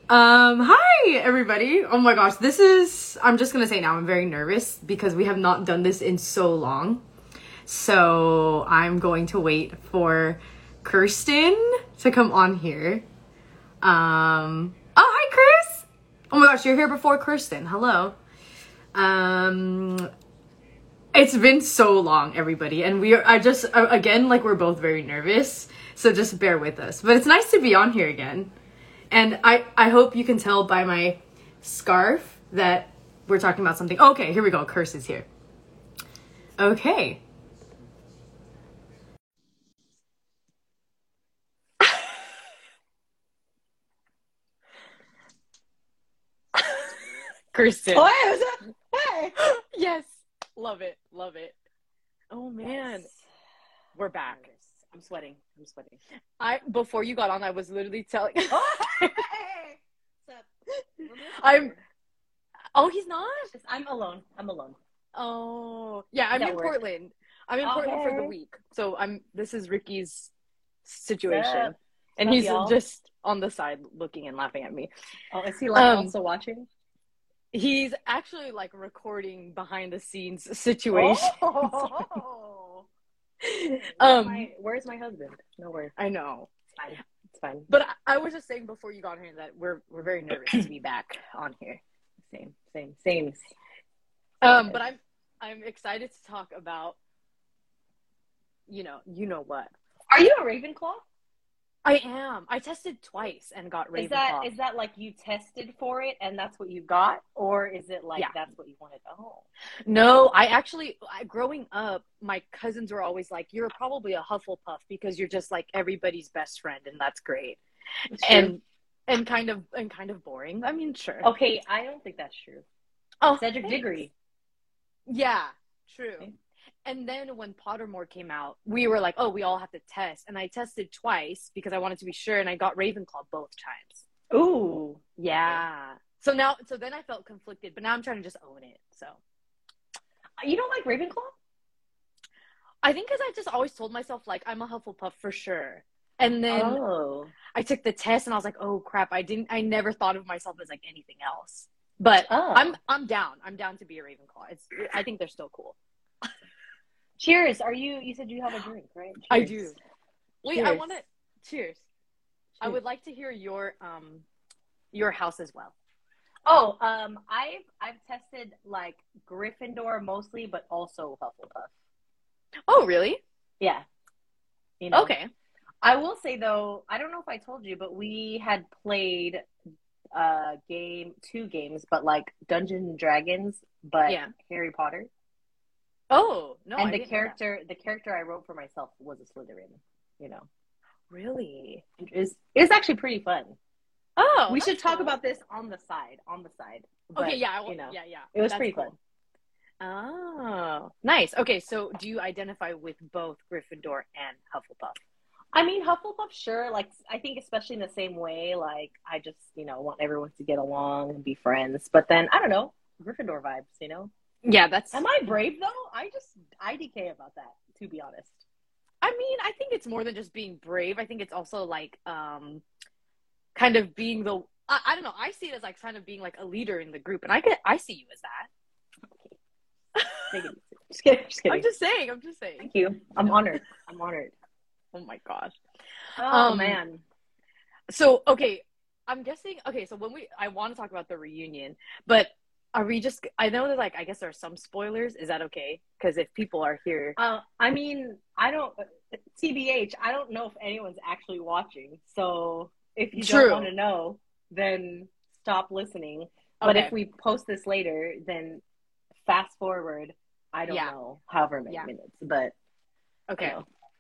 Hi everybody. Oh my gosh, I'm just gonna say now, I'm very nervous because we have not done this in so long. So I'm going to wait for Kirsten to come on here. Oh, hi Chris! Oh my gosh, you're here before Kirsten. Hello. Um, it's been so long, everybody, and again, like, we're both very nervous, so just bear with us. But it's nice to be on here again. And I hope you can tell by my scarf that we're talking about something. Okay, here we go. Curse is here. Okay. Kirsten. Hey. Yes. Love it. Love it. Oh man. Yes. We're back. I'm sweating. Before you got on, I was literally telling Oh, hey. Oh, he's not? I'm alone. Oh. Yeah, I'm in Portland. I'm in Portland for the week. So this is Ricky's situation. And he's just on the side looking and laughing at me. Oh, is he also watching? He's actually like recording behind the scenes situation. Oh. Where's my husband? Nowhere. I know. It's fine. But I was just saying before you got here that we're very nervous to be back on here. Same. But I'm excited to talk about you know what. Are you a Ravenclaw? I am. I tested twice and got Ravenclaw. Is that like you tested for it and that's what you got? Or is it like that's what you wanted? Oh. No, growing up, my cousins were always like, you're probably a Hufflepuff because you're just like everybody's best friend and that's great. And kind of boring. I mean, sure. Okay, I don't think that's true. Oh, Cedric Diggory. Yeah, true. Okay. And then when Pottermore came out, we were like, oh, we all have to test. And I tested twice because I wanted to be sure, and I got Ravenclaw both times. Ooh. Yeah. So then I felt conflicted, but now I'm trying to just own it. So. You don't like Ravenclaw? I think because I just always told myself, like, I'm a Hufflepuff for sure. And then I took the test, and I was like, oh, crap, I never thought of myself as, like, anything else. But I'm down. I'm down to be a Ravenclaw. I think they're still cool. Cheers. You said you have a drink, right? Cheers. I do. Wait, cheers. I want to cheers. I would like to hear your house as well. Oh, I've tested like Gryffindor mostly, but also Hufflepuff. Oh, really? Yeah. Okay. I will say though, I don't know if I told you, but we had played two games, but like Dungeons and Dragons, but Harry Potter. Oh, no. And the character I wrote for myself was a Slytherin, Really? It's actually pretty fun. Oh, we should talk about this on the side. But, okay, yeah. It was pretty fun. Oh, nice. Okay, so do you identify with both Gryffindor and Hufflepuff? I mean, Hufflepuff, sure. Like, I think especially in the same way, like, I just, want everyone to get along and be friends. But then, I don't know, Gryffindor vibes, Yeah, that's... Am I brave, though? I IDK about that, to be honest. I mean, I think it's more than just being brave. I think it's also, like, kind of being the... I don't know. I see it as, like, kind of being, like, a leader in the group. And I see you as that. Okay. Take it easy. Just kidding. I'm just saying. Thank you. I'm honored. Oh, my gosh. Oh, man. So, okay. I'm guessing... Okay, so I want to talk about the reunion, but... Are we just... I know that, like, I guess there are some spoilers. Is that okay? Because if people are here... I mean, I don't... TBH, I don't know if anyone's actually watching. So if you don't want to know, then stop listening. Okay. But if we post this later, then fast forward, I don't know, however many minutes. But... Okay.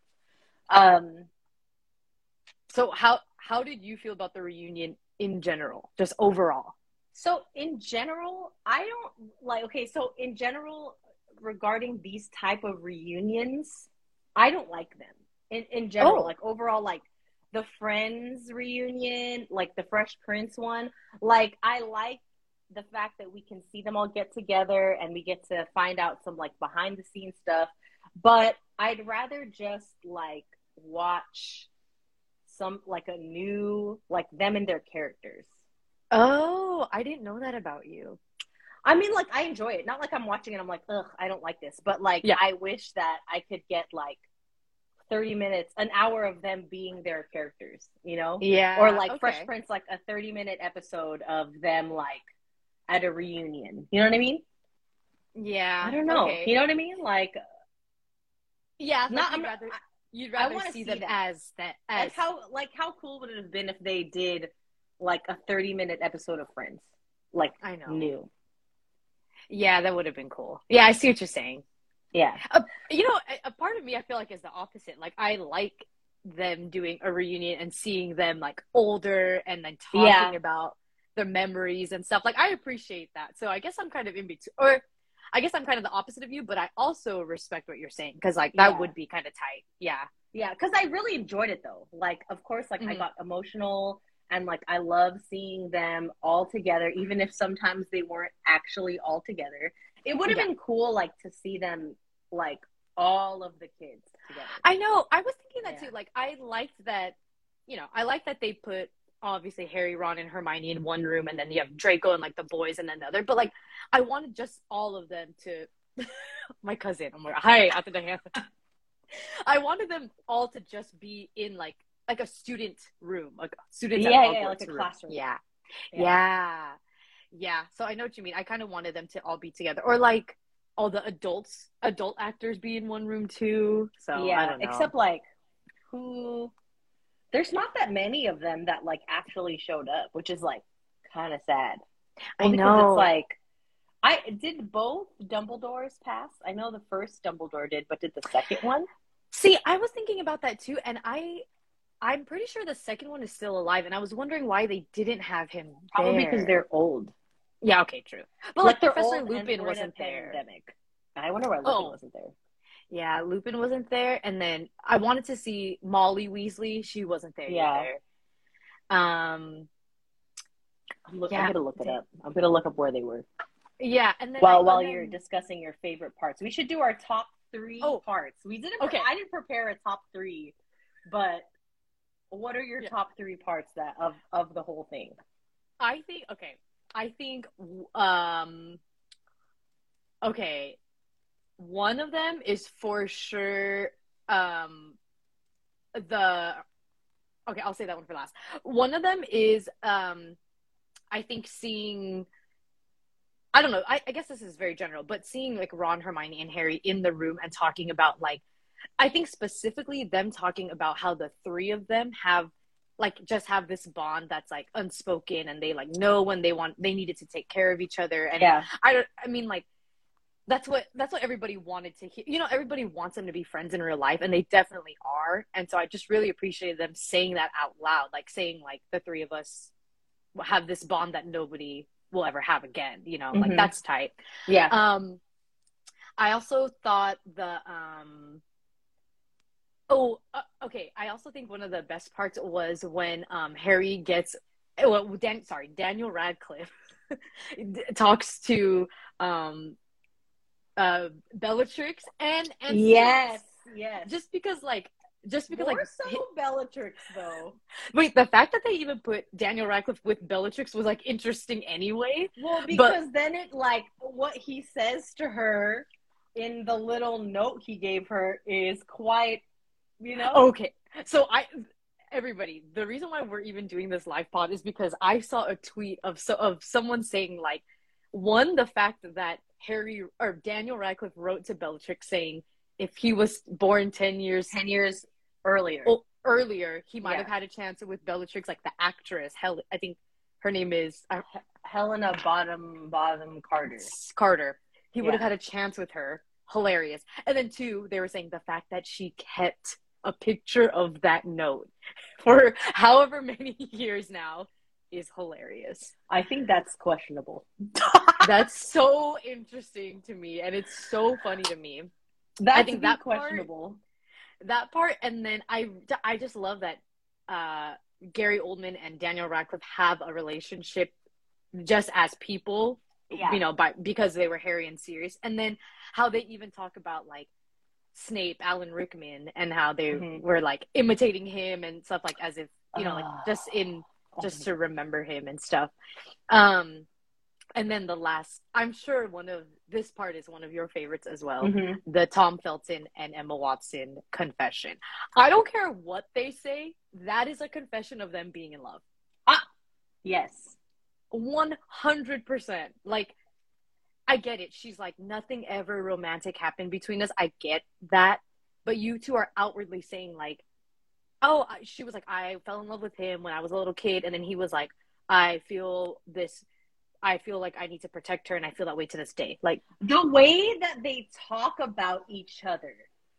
So how did you feel about the reunion in general? Just overall? So in general, I don't like, okay, so in general, regarding these type of reunions, I don't like them. In general, like overall, like the Friends reunion, like the Fresh Prince one, like I like the fact that we can see them all get together and we get to find out some like behind the scenes stuff. But I'd rather just like watch some like a new, like them and their characters. Oh, I didn't know that about you. I mean, like, I enjoy it. Not like I'm watching it, I'm like, ugh, I don't like this. But, like, Yeah. I wish that I could get, like, 30 minutes, an hour of them being their characters, you know? Or, Yeah. like, Fresh Okay. Prince, like, a 30-minute episode of them, like, at a reunion. You know what I mean? I Yeah. don't know. Okay. You know what I mean? Like, Yeah, like not, I'm not, you'd I rather want to see see them that. as that as Like, how cool would it have been if they did, like, a 30-minute episode of Friends? Like, I know. new. Yeah, that would have been cool. Yeah, I see what you're saying. Yeah. A part of me I feel like is the opposite. Like I like them doing a reunion and seeing them like older and then Yeah. talking about their memories and stuff. Like I appreciate that. So I guess I'm kind of in between, or I guess I'm kind of the opposite of you, but I also respect what you're saying because like that Yeah. would be kind of tight. Yeah. Yeah, because I really enjoyed it though. Like, of course, like I Mhm. got emotional and like I love seeing them all together, even if sometimes they weren't actually all together. It would have Yeah. been cool like to see them like all of the kids together. I know. I was thinking that Yeah. too. Like I liked that, I like that they put obviously Harry, Ron, and Hermione in one room, and then you have Draco and like the boys and then the other. But like, I wanted just all of them to. My cousin, I'm like, hi, Ate Diana. I wanted them all to just be in like a student room, like students at Yeah, like Hogwarts a room. classroom. Yeah, Yeah. yeah, yeah. So I know what you mean. I kind of wanted them to all be together, or like all the adult actors be in one room too. So I Yeah, don't know. except like who there's not that many of them that like actually showed up, which is like kind of sad. I Well, because it's know. like I did both Dumbledores pass? I know the first Dumbledore did, but did the second one? See, I was thinking about that too, and I'm pretty sure the second one is still alive, and I was wondering why they didn't have him Probably because there. they're old. Yeah, okay, true. But Like like they're Professor old and Lupin we're in a wasn't there. pandemic. I wonder why Lupin Oh, wasn't there. yeah, Lupin wasn't there, and then I wanted to see Molly Weasley. She wasn't there Yeah. either. I'm Yeah, gonna look it up. I'm gonna look up where they were. yeah, and then While you're discussing your favorite parts. We should do our top three parts. We didn't Okay. I didn't prepare a top three, but what are your top three parts that of the whole thing? I think okay, one of them is for sure the okay, I'll say that one for last. One of them is I think seeing I don't know, I guess this is very general, but seeing like Ron, Hermione, and Harry in the room and talking about like I think specifically them talking about how the three of them have like just have this bond that's like unspoken and they like know when they needed to take care of each other and Yeah. I mean like that's what everybody wanted to hear. Everybody wants them to be friends in real life and they definitely are. And so I just really appreciated them saying that out loud, like saying like the three of us have this bond that nobody will ever have again, like that's tight. Yeah. I also thought okay. I also think one of the best parts was when Harry gets Daniel Radcliffe talks to Bellatrix and yes. just because More so Bellatrix though. Wait, the fact that they even put Daniel Radcliffe with Bellatrix was like interesting anyway. Well, because then it like what he says to her in the little note he gave her is quite, Okay. So everybody, the reason why we're even doing this live pod is because I saw a tweet of someone saying like one, the fact that Harry or Daniel Radcliffe wrote to Bellatrix saying if he was born 10 years earlier, he might have had a chance with Bellatrix, like the actress. I think her name is Helena Bottom Carter. Carter. He would have had a chance with her. Hilarious. And then two, they were saying the fact that she kept a picture of that note for however many years now is hilarious. I think that's questionable. That's so interesting to me, and it's so funny to me. I think that's questionable. That part, and then I just love that Gary Oldman and Daniel Radcliffe have a relationship just as people, because they were Harry and Sirius, and then how they even talk about like Snape, Alan Rickman, and how they were like imitating him and stuff like as if like just in just to remember him and stuff. And then the last, I'm sure this part is one of your favorites as well. Mm-hmm. The Tom Felton and Emma Watson confession. I don't care what they say. That is a confession of them being in love. Yes. 100%. Like, I get it. She's like, nothing ever romantic happened between us. I get that. But you two are outwardly saying like, oh, she was like, I fell in love with him when I was a little kid. And then he was like, I feel like I need to protect her, and I feel that way to this day. Like, the way that they talk about each other.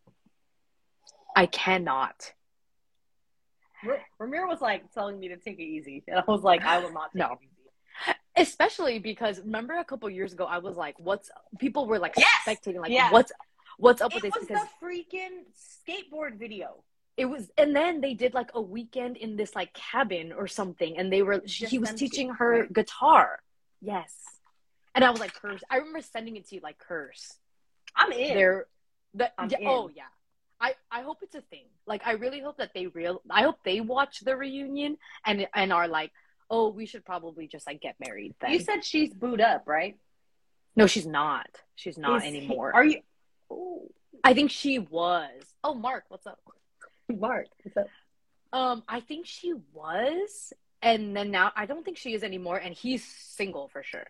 I cannot. Ramiro was like telling me to take it easy. And I was like, I will not take it easy. Especially because remember a couple years ago, I was like, people were like spectating, like, what's up with this? It was the freaking skateboard video. It was, and then they did like a weekend in this like cabin or something, and he was teaching her guitar. Yes. And I was like, curse. I remember sending it to you like, curse. I'm in. Oh yeah. I hope it's a thing. Like, I really hope that I hope they watch the reunion and are like, oh, we should probably just like get married then. You said she's booed up, right? No, she's not. She's not anymore. Are you? Oh. I think she was. Oh, Mark, what's up? Mark, what's up? I think she was, and then now I don't think she is anymore, and he's single for sure.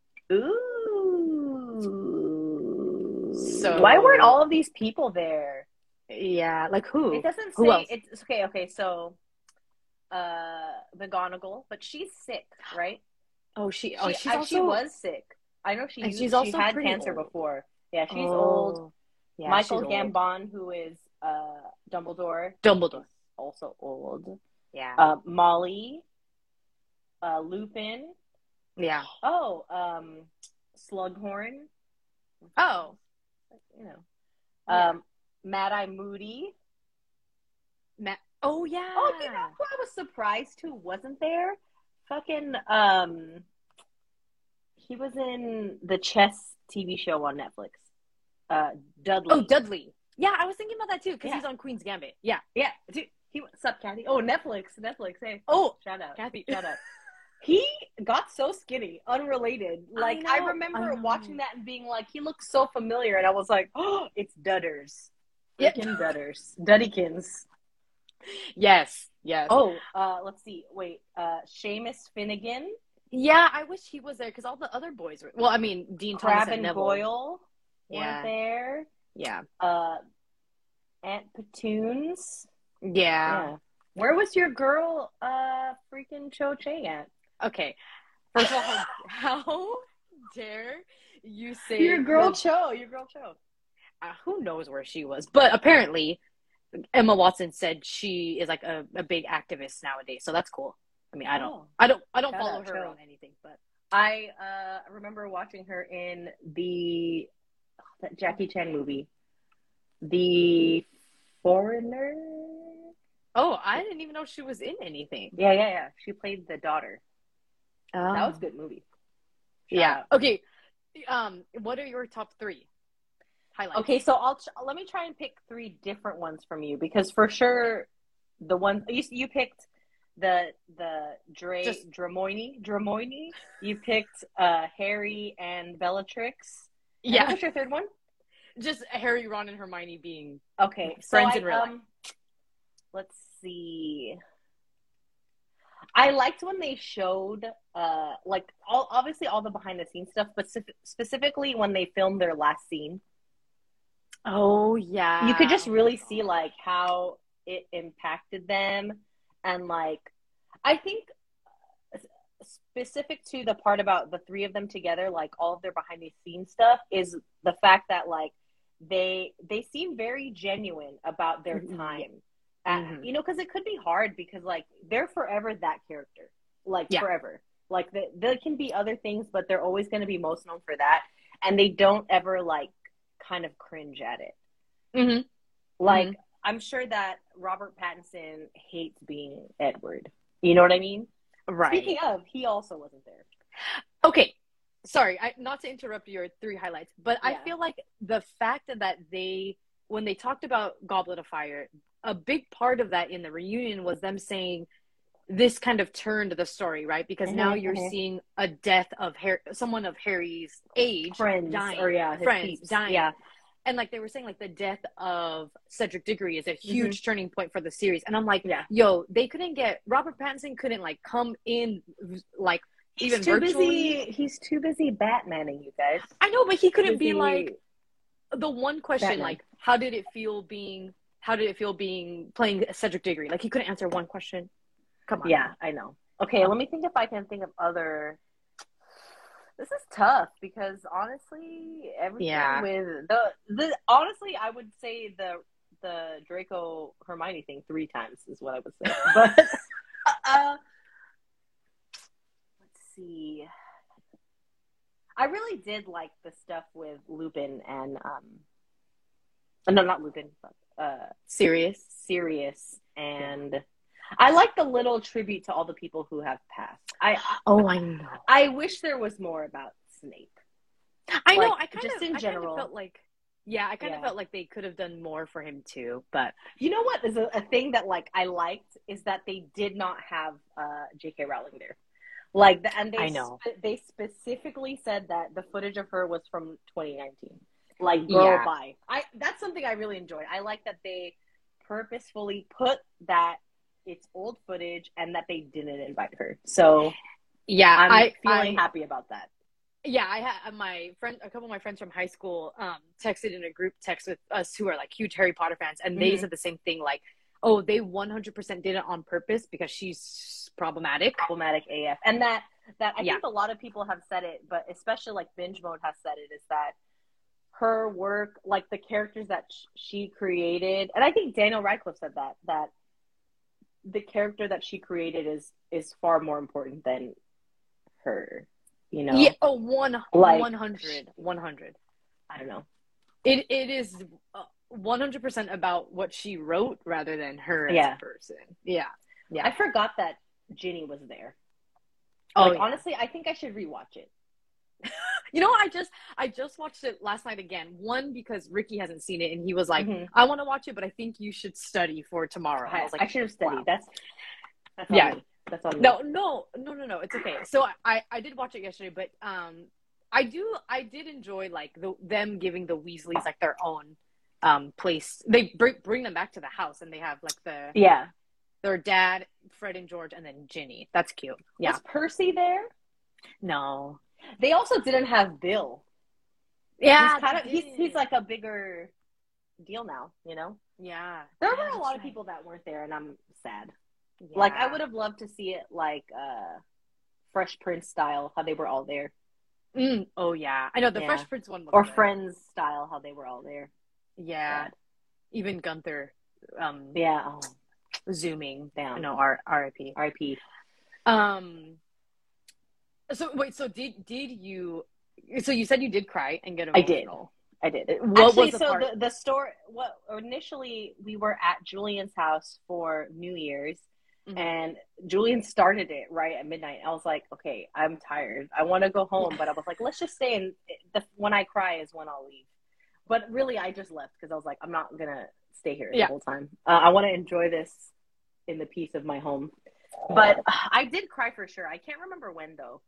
Ooh. So why weren't all of these people there? Yeah, like who? It doesn't say. Who else? It's okay. Okay, so McGonagall, but she's sick, right? She was sick. I know she also had cancer old. Before. Yeah, she's old. Yeah, Michael Gambon, who is Dumbledore, also old. Yeah. Molly, Lupin. Yeah. Oh, Slughorn. Oh, Mad-Eye Moody. Oh yeah. Oh, you know who I was surprised who wasn't there? Fucking he was in the chess TV show on Netflix. Dudley. Oh, Dudley. Yeah, I was thinking about that too because he's on Queen's Gambit. Yeah. Yeah. Dude, what's up, Kathy? Oh, Netflix. Hey. Oh, shout out, Kathy. Shout out. He got so skinny, unrelated. Like I remember watching that and being like, he looks so familiar, and I was like, oh, it's Dudders. Freaking Dudders. Duddykins. Yes. Oh, let's see. Wait, Seamus Finnegan. Yeah, I wish he was there because all the other boys were. Well, I mean, Dean Crabbe Thomas and Neville. Boyle weren't there. Yeah. Aunt Patoons. Yeah. Where was your girl, freaking Cho Chang at? Okay. First of all, how dare you say your girl Cho? Who knows where she was? But apparently, Emma Watson said she is like a big activist nowadays, so that's cool. I mean, I don't follow her on anything, but I remember watching her in that Jackie Chan movie, The Foreigner. Oh, I didn't even know she was in anything. Yeah. She played the daughter. That was a good movie. Shout out. Okay. What are your top 3 highlights? Okay, so let me try and pick 3 different ones from you because for sure the one you picked the Dramoyne. You picked Harry and Bellatrix. Yeah. And what's your third one? Just Harry, Ron, and Hermione being friends in real life. Let's see. I liked when they showed obviously all the behind the scenes stuff, but specifically when they filmed their last scene. Oh yeah. You could just really see like how it impacted them, and like I think specific to the part about the 3 of them together, like all of their behind the scenes stuff is the fact that like they seem very genuine about their time. You know, because it could be hard because like they're forever that character, like forever. Like they can be other things, but they're always going to be most known for that, and they don't ever like kind of cringe at it. Like I'm sure that Robert Pattinson hates being Edward. You know what I mean? Right. Speaking of, he also wasn't there. Okay. Sorry, not to interrupt your 3 highlights, but I feel like the fact that when they talked about Goblet of Fire, a big part of that in the reunion was them saying, this kind of turned the story, right? Because now you're hmm seeing a death of someone of Harry's age Friends, or dying, yeah, his friends peeps. dying. Yeah. And like they were saying, like the death of Cedric Diggory is a hmm huge turning point for the series. And I'm like, Yeah. yo, they couldn't get Robert Pattinson couldn't like come in like He's even too virtually. busy. He's too busy Batmaning, you guys. I know, but he couldn't be like Busy the one question, Batman. like how did it feel being playing Cedric Diggory? Like he couldn't answer one question. Come on. Yeah, I know. Okay, let me think if I can think of other. This is tough because honestly, everything Yeah. with the honestly, I would say the Draco Hermione thing 3 times is what I would say. But let's see. I really did like the stuff with Lupin and no, not Lupin, but Serious. Sirius, and I like the little tribute to all the people who have passed. Oh, I know. I wish there was more about Snape. I know. Like, I kind just of, in I kind general. of felt like, yeah, I kind of Yeah. felt like they could have done more for him too. But You know what is a thing that like I liked is that they did not have J.K. Rowling there. Like and I know. they specifically said that the footage of her was from 2019. Like girl, Yeah. bye. That's something I really enjoyed. I like that they purposefully put that it's old footage and that they didn't invite her. So Yeah, I'm feeling happy about that. Yeah, I had a couple of my friends from high school, texted in a group text with us who are like huge Harry Potter fans, and they said the same thing. Like, oh, they 100% did it on purpose because she's problematic. Problematic AF, and that I think a lot of people have said it, but especially like Binge Mode has said it, is that her work, like the characters that she created, and I think Daniel Radcliffe said that the character that she created is far more important than her, you know? Yeah, oh, 100. I don't know. It is 100% about what she wrote rather than her as a person. Yeah. I forgot that Ginny was there. Oh, like, honestly, I think I should rewatch it. You know, I just watched it last night again. One, because Ricky hasn't seen it, and he was like, "I want to watch it, but I think you should study for tomorrow." And I was like, "I should have studied." Wow. That's on me. That's on me. No. It's okay. So I did watch it yesterday, but I did enjoy like them giving the Weasleys like their own place. They bring them back to the house, and they have like their dad, Fred and George, and then Ginny. That's cute. Yeah. Was Percy there? No. They also didn't have Bill. Yeah, he's like a bigger deal now, you know? Yeah. There were a lot of people that weren't there, and I'm sad. Yeah. Like, I would have loved to see it like Fresh Prince style, how they were all there. Oh, yeah. I know, the Fresh Prince one was Or good. Friends style, how they were all there. Yeah. Sad. Even Gunther. Zooming down. No, R.I.P. R.I.P. So wait, so did you? So you said you did cry and get emotional. I did. What Actually, was the part? the story? What initially we were at Julian's house for New Year's, and Julian started it right at midnight. I was like, okay, I'm tired. I want to go home, but I was like, let's just stay. And when I cry is when I'll leave. But really, I just left because I was like, I'm not gonna stay here the whole time. I want to enjoy this in the peace of my home. But I did cry for sure. I can't remember when though.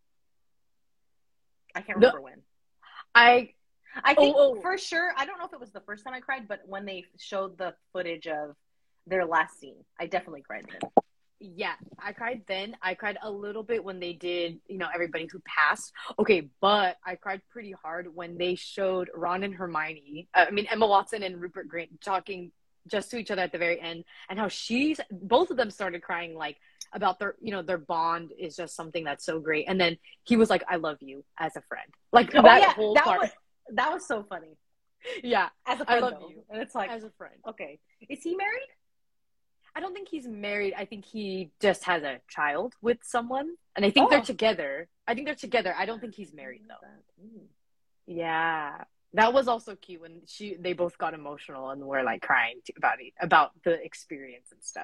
I can't remember when. I think for sure, I don't know if it was the first time I cried, but when they showed the footage of their last scene, I definitely cried then. Yeah, I cried then. I cried a little bit when they did, everybody who passed. Okay, but I cried pretty hard when they showed Ron and Hermione, Emma Watson and Rupert Grint talking just to each other at the very end, and how both of them started crying, like, about their bond is just something that's so great. And then he was like, I love you as a friend. Like whole part. That was so funny. Yeah. As a friend, I love you. And it's like, as a friend. Okay. Is he married? I don't think he's married. I think he just has a child with someone. And I think they're together. I don't think he's married though. Yeah. That was also cute when they both got emotional and were like crying about the experience and stuff.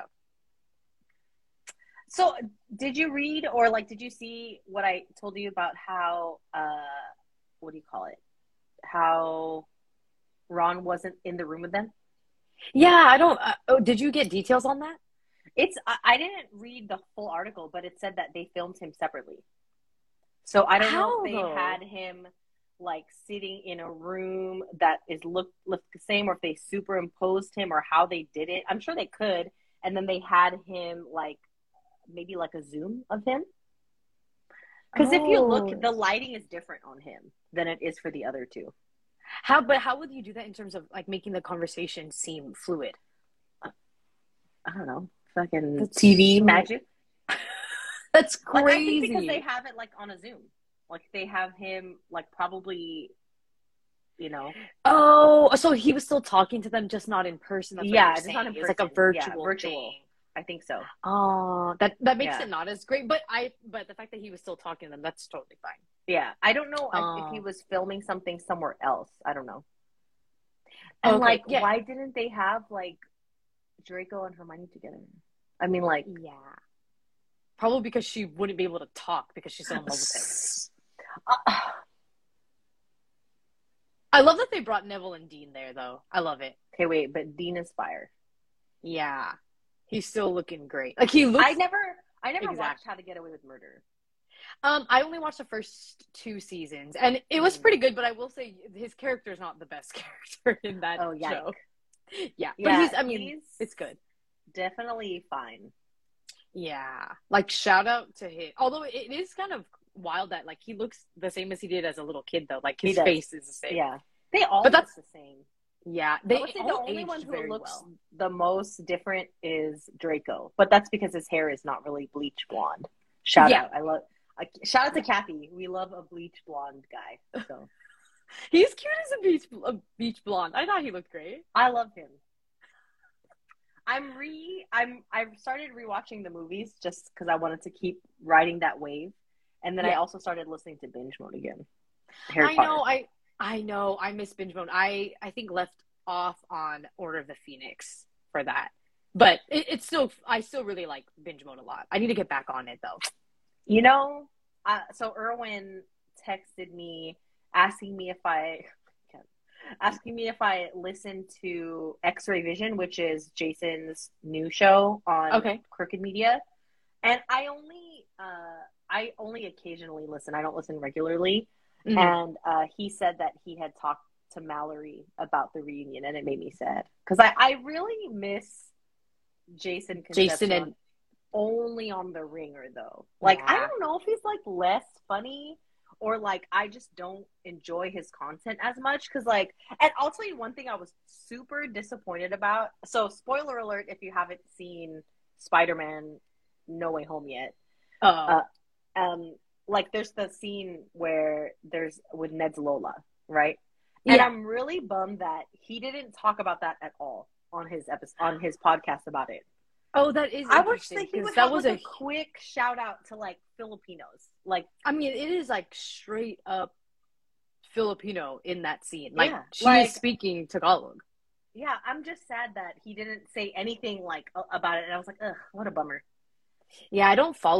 So, did you read or did you see what I told you about how what do you call it? How Ron wasn't in the room with them? Yeah, I don't. Did you get details on that? I didn't read the full article, but it said that they filmed him separately. So I don't know if How they though? had him like sitting in a room that is look the same, or if they superimposed him, or how they did it. I'm sure they could, and then they had him like maybe like a zoom of him. Because if you look, Oh. the lighting is different on him than it is for the other two. How would you do that in terms of like making the conversation seem fluid? I don't know, fucking That's TV so magic. that's Like I think because they crazy. have it like on a Zoom, like they have him like probably, you know, Oh, so he was still talking to them, just not in person. That's what you're yeah, just not saying. in It was like a person. Yeah, virtual virtual. thing. I think so. Oh, that makes Yeah, it not as great. But the fact that he was still talking to them, that's totally fine. yeah. I don't know if he Oh, was filming something somewhere else. I don't know. And okay, like, yeah, why didn't they have like Draco and Hermione together? I mean, like, yeah. Probably because she wouldn't be able to talk because she's so in love with him. uh, I love that they brought Neville and Dean there, though. I love it. okay, wait, but Dean is fire. Yeah, he's still looking great. Like he looks I never watched exact. How to Get Away with Murder. I only watched the first 2 seasons, and it was pretty good. But I will say his character is not the best character in that Oh, yikes. show. Yeah, but Yeah, I mean, he's it's good. definitely fine. Yeah, like shout out to him. Although it is kind of wild that like he looks the same as he did as a little kid, though. Like He his does. face is the same. Yeah. They all But look that's the same. yeah, I they would say the all only one aged who very looks well. the most different is Draco, but that's because his hair is not really bleach blonde. Shout Yeah, out. Shout out to yeah. Kathy. We love a bleach blonde guy. So He's cute as a beach blonde. I thought he looked great. I love him. I've started rewatching the movies just because I wanted to keep riding that wave. And then I Yeah. also started listening to binge mode again. Harry I Potter. know, I know, I miss binge mode. I think left off on Order of the Phoenix for that, but it's still I still really like binge mode a lot. I need to get back on it though. You know, so Erwin texted me asking me if I asking me if I listened to X-Ray Vision, which is Jason's new show on Okay. Crooked Media, and I only occasionally listen. I don't listen regularly. Mhm. And he said that he had talked to Mallory about the reunion, and it made me sad because I really miss Jason Jason Concepcion and only on The Ringer, though. Like, I yeah, don't know if he's like less funny or like I just don't enjoy his content as much because like, and I'll tell you one thing I was super disappointed about. So, spoiler alert if you haven't seen Spider-Man No Way Home yet. oh Uh, like there's the scene where there's with Ned's Lola, right? And yeah, I'm really bummed that he didn't talk about that at all on his episode on his podcast about it. oh that is I wish interesting that he because would that have was like a quick shout out to like Filipinos. Like I mean it is like straight up Filipino in that scene. Like yeah, she like is speaking Tagalog. yeah, I'm just sad that he didn't say anything like about it and I was like, ugh, what a bummer. Yeah,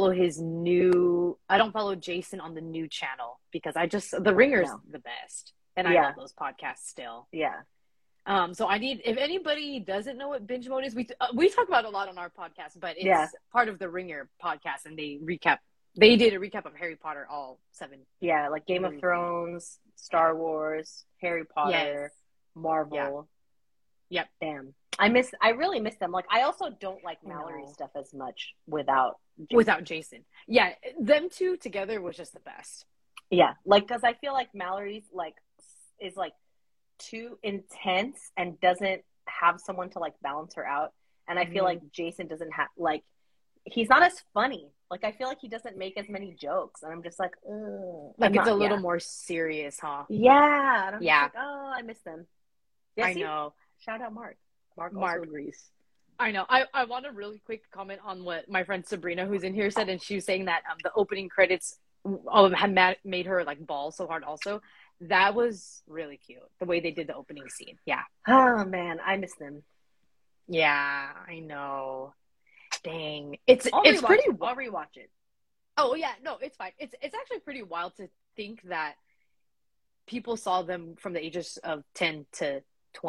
I don't follow Jason on the new channel because The Ringer's No. the best. And I Yeah. love those podcasts still. Yeah. So if anybody doesn't know what binge mode is, we talk about it a lot on our podcast, but it's Yeah. part of the Ringer podcast and they did a recap of Harry Potter, all 7. Yeah, like Game of movies. Thrones, Star Wars, Harry Potter, Yes. Marvel. Yeah. Yep. Damn. I really miss them. Like I also don't like Mallory's stuff as much without Jason. Yeah, them two together was just the best. Yeah, like because I feel like Mallory's like is like too intense and doesn't have someone to like balance her out. And I feel like Jason doesn't have like he's not as funny. Like I feel like he doesn't make as many jokes, and I'm just like, ugh. Like it's a little more serious, huh? Yeah. And I'm Yeah. just like, oh, I miss them. Yeah, I know. Shout out Mark. Mark Mark. also agrees. I know. I want a really quick comment on what my friend Sabrina, who's in here, said, and she was saying that the opening credits had made her like bawl so hard. Also, that was really cute the way they did the opening scene. Yeah. Oh man, I miss them. Yeah, I know. Dang, it's I'll rewatch it. Oh yeah, no, it's fine. It's actually pretty wild to think that people saw them from the ages of 10 to 20.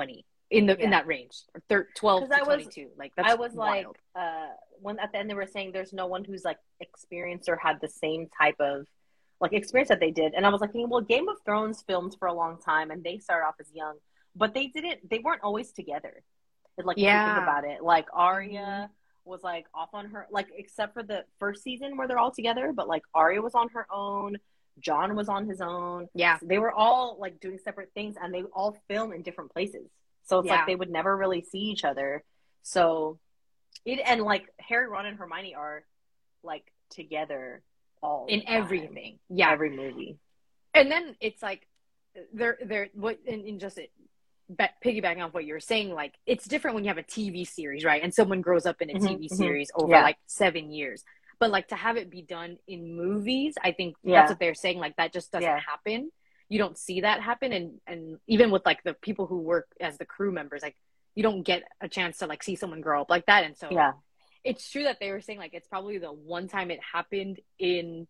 in that range, or 12 to 22. Like that's I was wild. like, when at the end they were saying there's no one who's like experienced or had the same type of like experience that they did, and I was like, well, Game of Thrones filmed for a long time, and they started off as young, but they weren't always together. Like if you think about it, like Arya was like off on her, like except for the first season where they're all together, but like Arya was on her own, Jon was on his own. Yeah, so they were all like doing separate things, and they all film in different places. So it's like they would never really see each other. So and like Harry, Ron, and Hermione are like together all in everything. Yeah, every movie. And then it's like they're what in just it. Piggybacking off what you were saying, like it's different when you have a TV series, right? And someone grows up in a TV series over like 7 years. But like to have it be done in movies, I think that's what they're saying. Like that just doesn't happen. You don't see that happen. And even with like the people who work as the crew members, like you don't get a chance to like see someone grow up like that. And so it's true that they were saying like it's probably the one time it happened in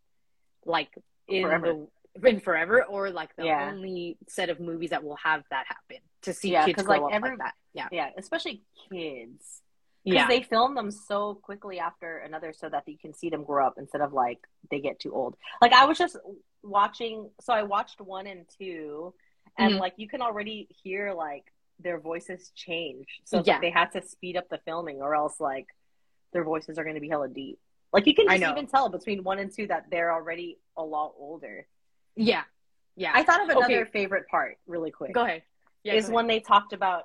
forever, or like the only set of movies that will have that happen to see kids grow up like that. Yeah, especially kids. Because they film them so quickly after another so that you can see them grow up instead of like they get too old. Like I was just watching, so I watched 1 and 2, and like you can already hear like their voices change. So it's like they had to speed up the filming, or else like their voices are going to be hella deep. Like you can just even tell between 1 and 2 that they're already a lot older. Yeah. I thought of another favorite part really quick. Go ahead. Yeah, is when they talked about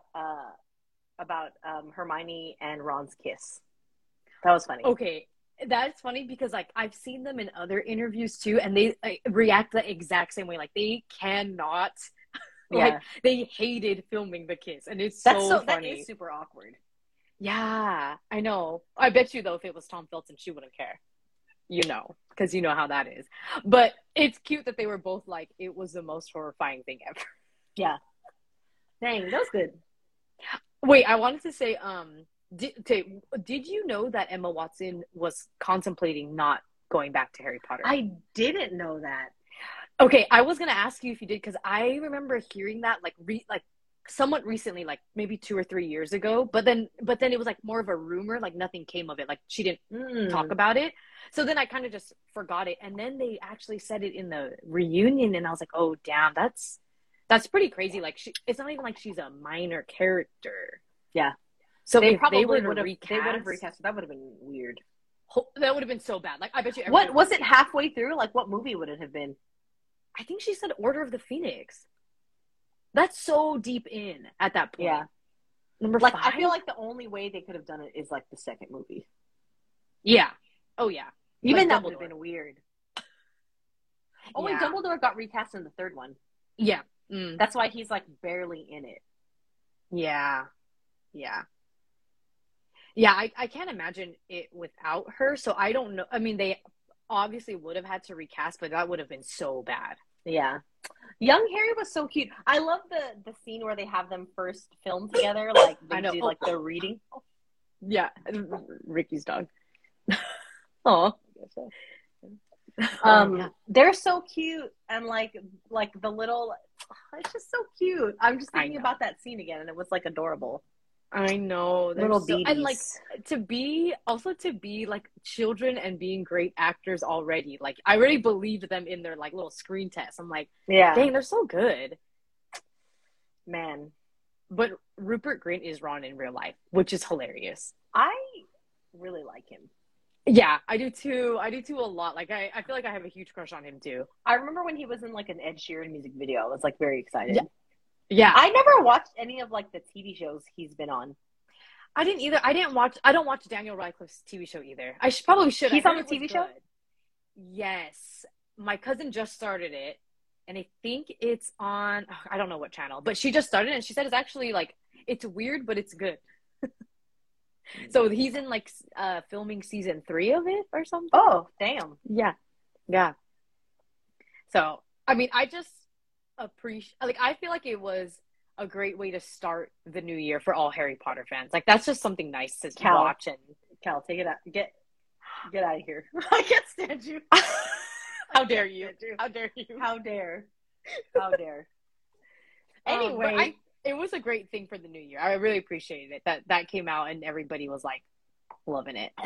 Hermione and Ron's kiss. That was funny. Okay, that's funny because like I've seen them in other interviews too, and they react the exact same way. Like they cannot. Like they hated filming the kiss, and it's so funny. That is super awkward. Yeah, I know. I bet you though, if it was Tom Felton, she wouldn't care. Because you know how that is. But it's cute that they were both like, it was the most horrifying thing ever. Yeah. Dang, that was good. Wait, I wanted to say, did you know that Emma Watson was contemplating not going back to Harry Potter? I didn't know that. Okay, I was gonna ask you if you did, because I remember hearing that like somewhat recently, like maybe 2 or 3 years ago. But then it was like more of a rumor, like nothing came of it. Like she didn't talk about it. So then I kind of just forgot it. And then they actually said it in the reunion, and I was like, oh damn, that's pretty crazy. Like it's not even like she's a minor character. Yeah. So they if probably they would have recast. That would have been weird. That would have been so bad. Like I bet you. What was it halfway through? Like what movie would it have been? I think she said Order of the Phoenix. That's so deep in at that point. Yeah. Number 5? I feel like the only way they could have done it is like the second movie. Yeah. Oh yeah. Even that would have been weird. Oh wait, Dumbledore got recast in the third one. Yeah. That's why he's like barely in it. Yeah. Yeah. Yeah, I can't imagine it without her. So I don't know. I mean, they obviously would have had to recast, but that would have been so bad. Yeah. Young Harry was so cute. I love the scene where they have them first film together. Like they do like the reading. Yeah. Ricky's dog. Oh. They're so cute, and like the little, it's just so cute. I'm just thinking about that scene again, and it was like adorable. I know, little babies, and like to be like children and being great actors already. Like I already believed them in their like little screen test. I'm like, dang, they're so good, man. But Rupert Grint is Ron in real life, which is hilarious. I really like him. Yeah, I do too. I do too a lot. Like I feel like I have a huge crush on him too. I remember when he was in like an Ed Sheeran music video. I was like very excited. Yeah. I never watched any of like the TV shows he's been on. I didn't either. I don't watch Daniel Radcliffe's TV show either. I probably should. He's on the TV show? Yes. My cousin just started it, and I think it's on, I don't know what channel, but she just started it, and she said it's actually like, it's weird, but it's good. So he's in like filming season 3 of it or something. Oh, damn. Yeah. So, I mean, I just appreciate, like, I feel like it was a great way to start the new year for all Harry Potter fans. Like, that's just something nice to watch. And Cal, take it out. Get out of here. I can't stand you. How dare you? How dare you? How dare? Anyway, it was a great thing for the new year. I really appreciated it that came out and everybody was like loving it.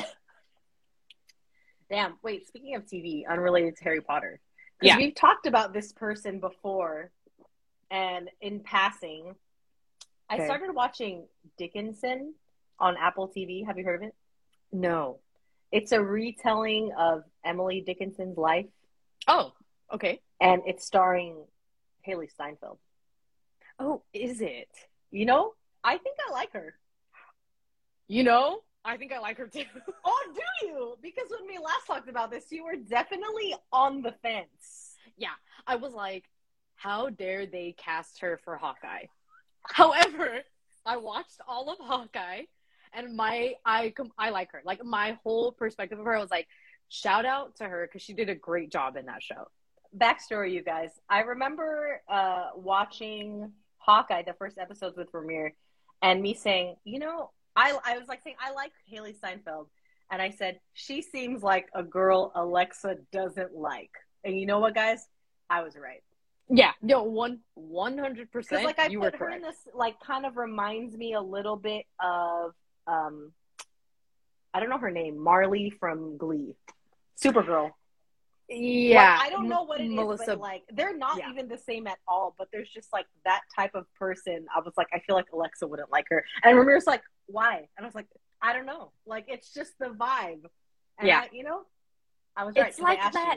Damn. Wait, speaking of TV, unrelated to Harry Potter, because we've talked about this person before, and in passing, I started watching Dickinson on Apple TV. Have you heard of it? No. It's a retelling of Emily Dickinson's life. Oh, okay. And it's starring Haley Steinfeld. Oh, is it? You know, I think I like her. You know, I think I like her too. Oh, do you? Because when we last talked about this, you were definitely on the fence. Yeah, I was like, how dare they cast her for Hawkeye? However, I watched all of Hawkeye, and I like her. Like, my whole perspective of her, I was like, shout out to her because she did a great job in that show. Backstory, you guys. I remember watching Hawkeye, the first episodes with Ramir, and me saying, you know, I was like saying, I like Haley Steinfeld. And I said, she seems like a girl Alexa doesn't like. And you know what, guys? I was right. Yeah, no, 100%. Because like I you put were her correct. in this, like, kind of reminds me a little bit of, I don't know her name, Marley from Glee, Supergirl. Yeah, like, I don't know what it Melissa, is, but like they're not even the same at all. But there's just like that type of person. I was like, I feel like Alexa wouldn't like her. And Ramir's like, why? And I was like, I don't know. Like, it's just the vibe. And I was right. It's like that.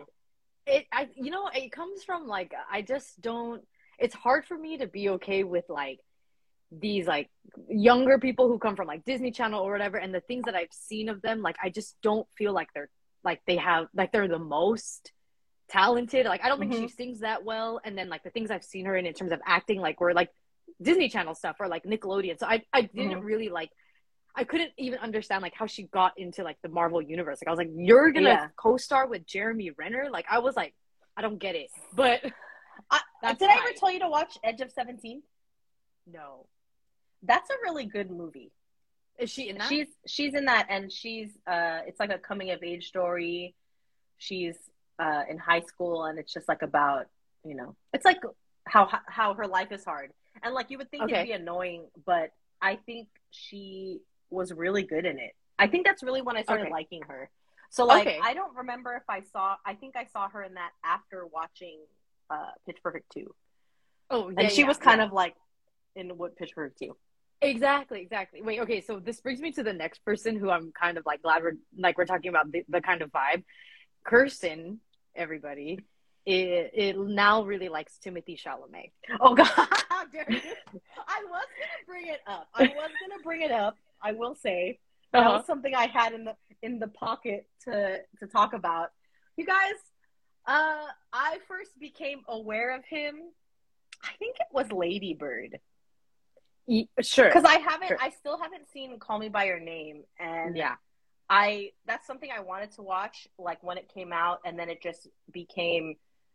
It comes from like, I just don't. It's hard for me to be okay with like these like younger people who come from like Disney Channel or whatever, and the things that I've seen of them, like I just don't feel like they're the most talented. Like, I don't think she sings that well. And then like the things I've seen her in terms of acting, like, were like Disney Channel stuff or like Nickelodeon. So I didn't really like, I couldn't even understand like how she got into like the Marvel universe. Like, I was like, you're gonna co-star with Jeremy Renner? Like, I was like, I don't get it. But did I ever tell you to watch Edge of 17? No. That's a really good movie. Is she in that? She's in that, and she's it's like a coming of age story. She's in high school, and it's just like about, you know, it's like how her life is hard, and like you would think it'd be annoying, but I think she was really good in it. I think that's really when I started liking her. So like I don't remember if I think I saw her in that after watching Pitch Perfect 2. Oh, yeah, and she was kind of like in what Pitch Perfect 2. Exactly. Wait, okay, so this brings me to the next person who I'm kind of like glad we're talking about the kind of vibe. Kirsten, everybody, it now really likes Timothée Chalamet. Oh God, how dare you! I was gonna bring it up. I will say that was something I had in the pocket to talk about. You guys, I first became aware of him, I think it was Lady Bird. Sure. Because I still haven't seen Call Me by Your Name, and that's something I wanted to watch like when it came out, and then it just became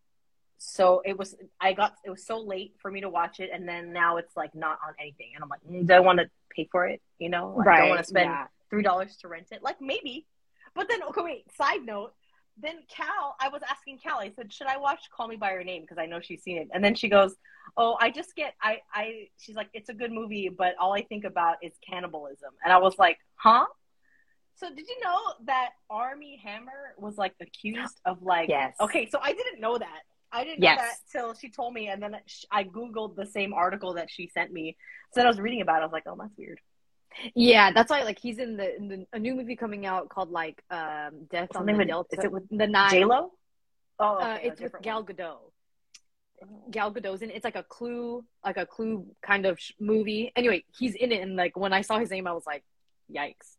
it was so late for me to watch it, and then now it's like not on anything, and I'm like, do I want to pay for it? You know, like, I don't want to spend $3 to rent it. Like, maybe, but then side note. Then I was asking Cal, I said, should I watch Call Me by Your Name? Because I know she's seen it. And then she goes, oh, she's like, it's a good movie, but all I think about is cannibalism. And I was like, huh? So did you know that Armie Hammer was like accused of like, okay, so I didn't know that. I didn't know that till she told me. And then I Googled the same article that she sent me. So then I was reading about it. I was like, oh, that's weird. Yeah, that's why like he's in a new movie coming out called like Death on the Delta. Is it with the Nine? J-Lo? Oh, okay, it's with Gal Gadot. Gal Gadot's in it. It's like a Clue kind of movie. Anyway, he's in it, and like when I saw his name, I was like, yikes.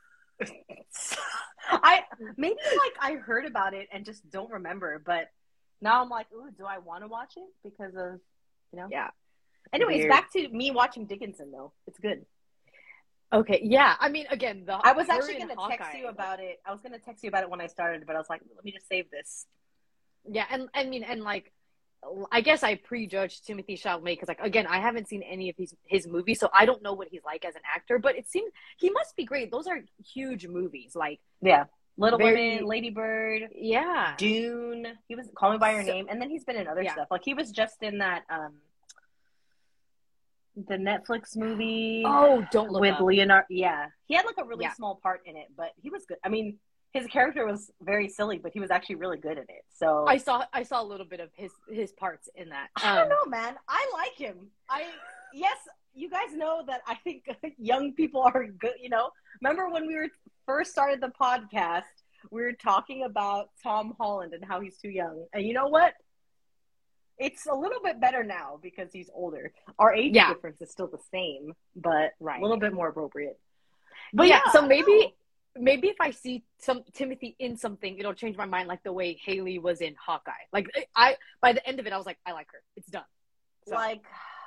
I heard about it and just don't remember, but now I'm like, ooh, do I want to watch it because of, you know? Yeah. Anyways, back to me watching Dickinson though. It's good. Okay, yeah. I mean, again, I was actually going to text you about it. I was going to text you about it when I started, but I was like, let me just save this. Yeah, and I mean, and like, I guess I prejudged Timothée Chalamet because, like, again, I haven't seen any of his movies, so I don't know what he's like as an actor. But it seems he must be great. Those are huge movies, like Little Women, Lady Bird, Dune. He was Call Me by Your Name, and then he's been in other stuff. Like he was just in that. the Netflix movie Oh, Don't Look with Up. Leonardo. Yeah, he had like a really Yeah. small part in it, but he was good. I mean, his character was very silly, but he was actually really good in it. So I saw a little bit of his parts in that. I don't know, man. I like him. Yes, you guys know that I think young people are good. You know, remember when we were first started the podcast, we were talking about Tom Holland and how he's too young. And you know what? It's a little bit better now because he's older. Our age difference is still the same, but a little bit more appropriate. But yeah, so maybe if I see some Timothy in something, it'll change my mind, like the way Haley was in Hawkeye. Like by the end of it, I was like, I like her. It's done. So. Like,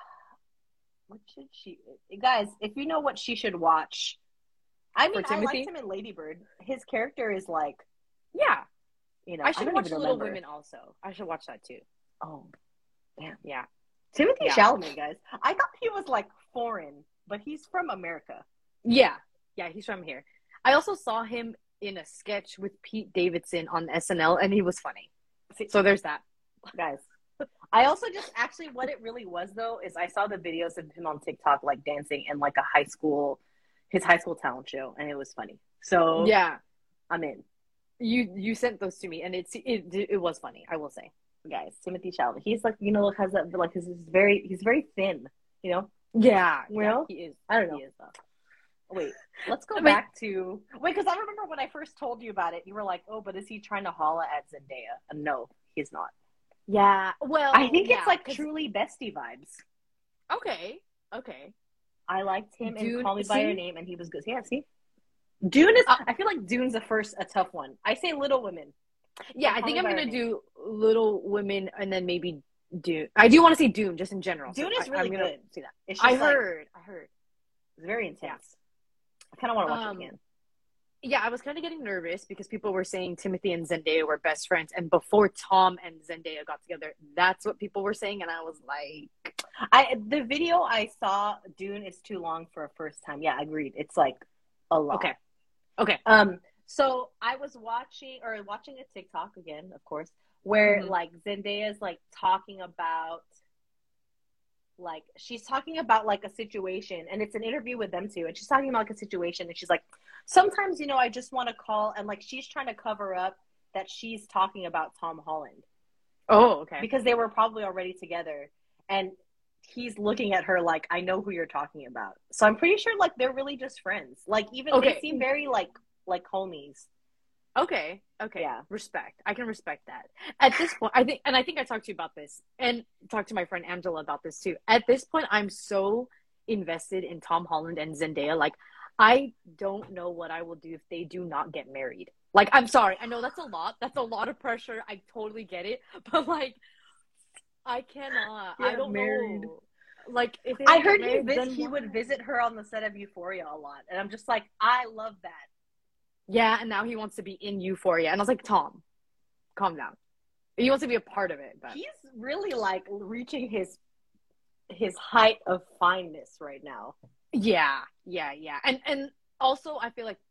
what should she? Guys, if you know what she should watch, I mean, I liked him in Lady Bird. His character is like, you know, I should watch Little Women also. I should watch that too. Oh, damn. Yeah. Timothy Chalamet, guys. I thought he was like foreign, but he's from America. Yeah. Yeah, he's from here. I also saw him in a sketch with Pete Davidson on SNL, and he was funny. So there's that. Guys. I also just actually what it really was though is I saw the videos of him on TikTok like dancing in like his high school talent show, and it was funny. So yeah, I'm in. You sent those to me, and it was funny. I will say, guys, Timothy Chalamet. He's like, you know, has that like he's very thin. You know. Yeah. Well, he is. I don't know. He is, wait, let's go back to because I remember when I first told you about it, you were like, "Oh, but is he trying to holla at Zendaya?" And no, he's not. Yeah. Well, I think it's like truly bestie vibes. Okay. I liked him in Call Me by Your Name, and he was good. Yeah, see, Dune is. I feel like Dune's a tough one. I say Little Women. Yeah, I think I'm gonna do Little Women and then maybe Dune. I do want to see Dune just in general. Dune is really good. See that? I heard. It's very intense. I kind of want to watch it again. Yeah, I was kind of getting nervous because people were saying Timothy and Zendaya were best friends, and before Tom and Zendaya got together, that's what people were saying, and I was like, the video I saw, Dune is too long for a first time. Yeah, agreed. It's like a lot. Okay. So I was watching a TikTok again, of course, where like Zendaya's like talking about. Like she's talking about like a situation, and it's an interview with them too, and she's talking about like a situation, and she's like, sometimes, you know, I just want to call, and like she's trying to cover up that she's talking about Tom Holland. Oh, okay. Because they were probably already together, and he's looking at her like, I know who you're talking about. So I'm pretty sure like they're really just friends. Like even they seem very like homies. Okay. Yeah. Respect. I can respect that. At this point, I think I talked to you about this and talked to my friend Angela about this too. At this point, I'm so invested in Tom Holland and Zendaya. Like, I don't know what I will do if they do not get married. Like, I'm sorry. I know that's a lot. That's a lot of pressure. I totally get it. But like, I cannot. I don't know. Like, if I heard he would visit her on the set of Euphoria a lot. And I'm just like, I love that. Yeah, and now he wants to be in Euphoria. And I was like, Tom, calm down. He wants to be a part of it. But he's really like reaching his height of fineness right now. Yeah. And also I feel like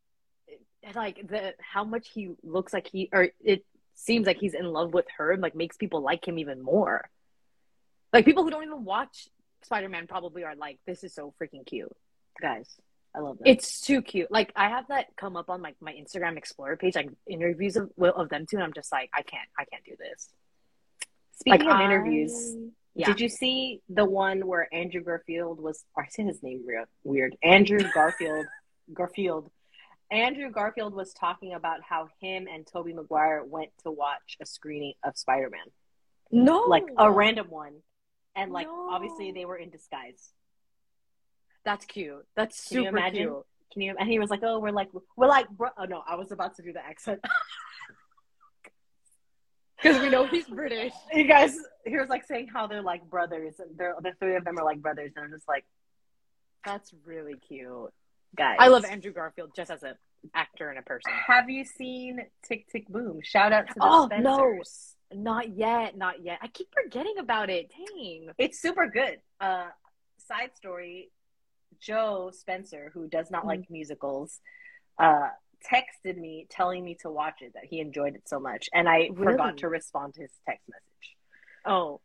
how much he looks like it seems like he's in love with her, like makes people like him even more. Like people who don't even watch Spider-Man probably are like, this is so freaking cute. Guys, I love that. It's too cute. Like I have that come up on like my Instagram Explorer page, like interviews of them too, and I'm just like, I can't do this. Speaking of interviews, did you see the one where Andrew Garfield was? Or I say his name weird. Andrew Garfield. Andrew Garfield was talking about how him and Tobey Maguire went to watch a screening of Spider-Man. No, like a random one, and like obviously they were in disguise. That's cute. That's super cute. Can you? And he was like, "Oh, we're like, bro." Oh no, I was about to do the accent because we know he's British. You guys, he was like saying how they're like brothers, and the three of them are like brothers, and I'm just like, that's really cute, guys. I love Andrew Garfield just as an actor and a person. Have you seen Tick Tick Boom? Shout out to the Spencers. No, not yet. I keep forgetting about it. Dang, it's super good. Side story. Joe Spencer, who does not like musicals, texted me telling me to watch it, that he enjoyed it so much, and I forgot to respond to his text message. Oh, well. And then I His also wife didn't is on watch here, it. so I know. she's gonna tell him.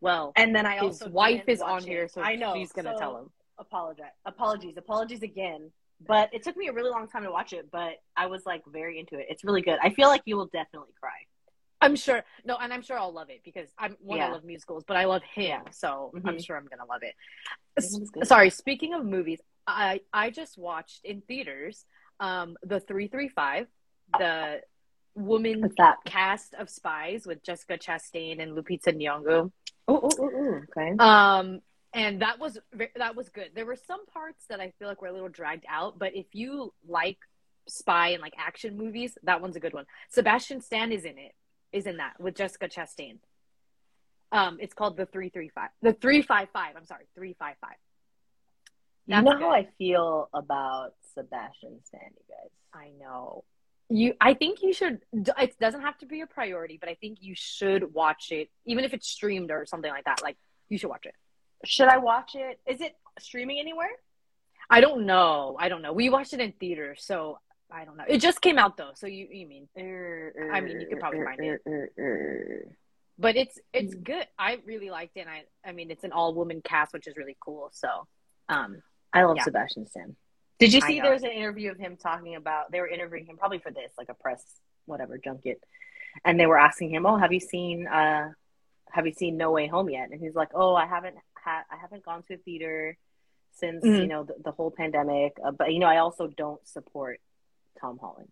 Apologies again. But it took me a really long time to watch it, but I was like very into it. It's really good. I feel like you will definitely cry. I'm sure. No, and I'm sure I'll love it because I Yeah. love musicals, but I love him, Yeah. so Mhm. I'm sure I'm gonna love it. It was good. Sorry, speaking of movies, I just watched in theaters the 335, the woman What's that? cast of Spies with Jessica Chastain and Lupita Nyong'o. Okay. And that was good. There were some parts that I feel like were a little dragged out, but if you like spy and like action movies, that one's a good one. Sebastian Stan is in that with Jessica Chastain. It's called the 335. The 355. I'm sorry, 355. You know how I feel about Sebastian Stan, you guys. I know. I think you should. It doesn't have to be a priority, but I think you should watch it, even if it's streamed or something like that. Like, you should watch it. Should I watch it? Is it streaming anywhere? I don't know. We watched it in theaters, so I don't know. It just came out though, so you mean? I mean, you could probably find it. But it's good. I really liked it. And I mean, it's an all-woman cast, which is really cool. So, I love Sebastian Stan. Did you see there's an interview of him talking about, they were interviewing him probably for this, like a press, whatever, junket. And they were asking him, have you seen No Way Home yet? And he's like, I haven't gone to a theater since, you know, the whole pandemic. But, you know, I also don't support Tom Holland.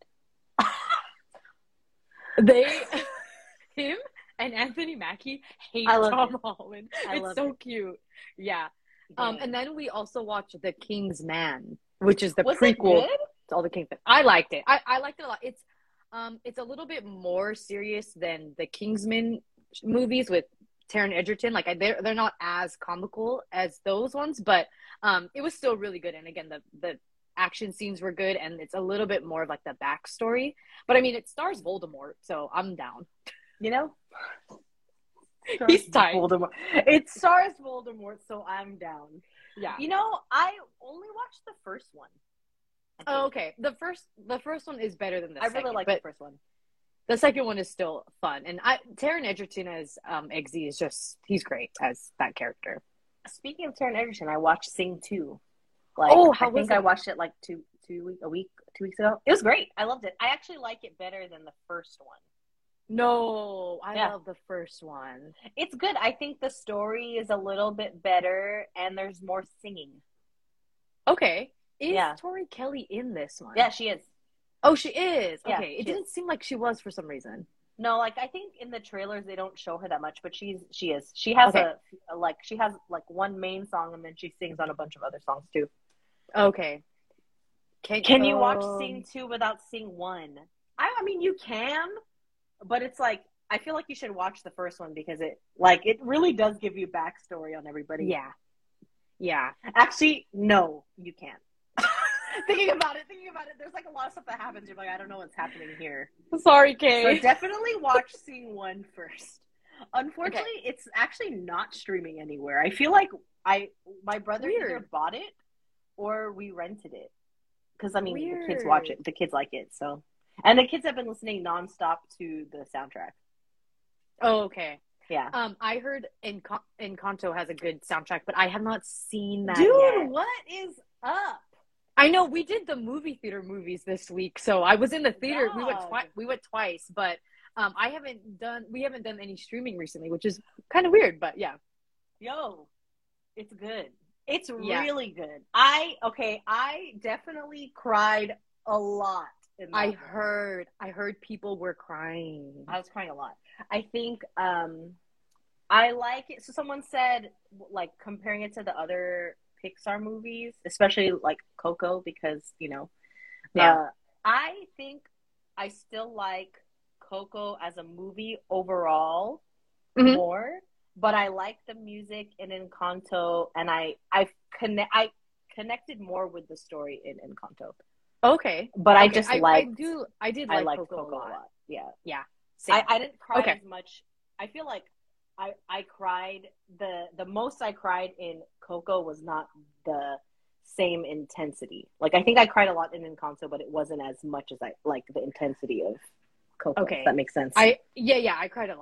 Him and Anthony Mackie hate Tom Holland. It's so cute. Yeah. And then we also watched The King's Man, which is the prequel to all the King's Men. I liked it. I liked it a lot. It's a little bit more serious than the Kingsman movies with Taron Egerton. Like they're not as comical as those ones, but it was still really good. And again, the action scenes were good, and it's a little bit more of like the backstory. But I mean, it stars Voldemort, so I'm down. You know, he's tight. It stars Voldemort, so I'm down. Yeah. You know, I only watched the first one. Oh, okay. The first one is better than the second. I really like the first one. The second one is still fun, and Taron Egerton as Eggsy is he's great as that character. Speaking of Taron Egerton, I watched Sing 2. I watched it like 2 weeks ago. It was great. I loved it. I actually like it better than the first one. No, I love the first one. It's good. I think the story is a little bit better, and there's more singing. Okay. Is Tori Kelly in this one? Yeah, she is. Oh, she is? Yeah, okay. It didn't seem like she was for some reason. No, like, I think in the trailers they don't show her that much, but she is. She has she has one main song, and then she sings on a bunch of other songs, too. Okay. Can you watch Sing 2 without Sing 1? I mean, you can, but it's like, I feel like you should watch the first one because it really does give you backstory on everybody. Yeah. Yeah. Actually, no, you can't. Thinking about it, there's like a lot of stuff that happens. You're like, I don't know what's happening here. Sorry, Kay. So definitely watch Sing 1 first. Unfortunately, it's actually not streaming anywhere. I feel like my brother either bought it or we rented it. Because, I mean, the kids watch it. The kids like it, so. And the kids have been listening nonstop to the soundtrack. Oh, okay. Yeah. I heard Encanto has a good soundtrack, but I have not seen that yet. Dude, what is up? I know we did the movie theater movies this week, so I was in the theater. We went twice, but we haven't done any streaming recently, which is kind of weird, but yeah. Yo, it's good. It's really good. I definitely cried a lot. I heard people were crying. I was crying a lot. I think I like it. So someone said, like, comparing it to the other Pixar movies, especially like Coco, because, you know, I think I still like Coco as a movie overall more, but I like the music in Encanto, and I connected more with the story in Encanto. Okay, but I just I did like Coco a lot. Yeah. I didn't cry as much. I feel like I cried the most I cried in Coco was not the same intensity. Like, I think I cried a lot in Encanto, but it wasn't as much as I like the intensity of Coco. Okay, if that makes sense. I cried a lot in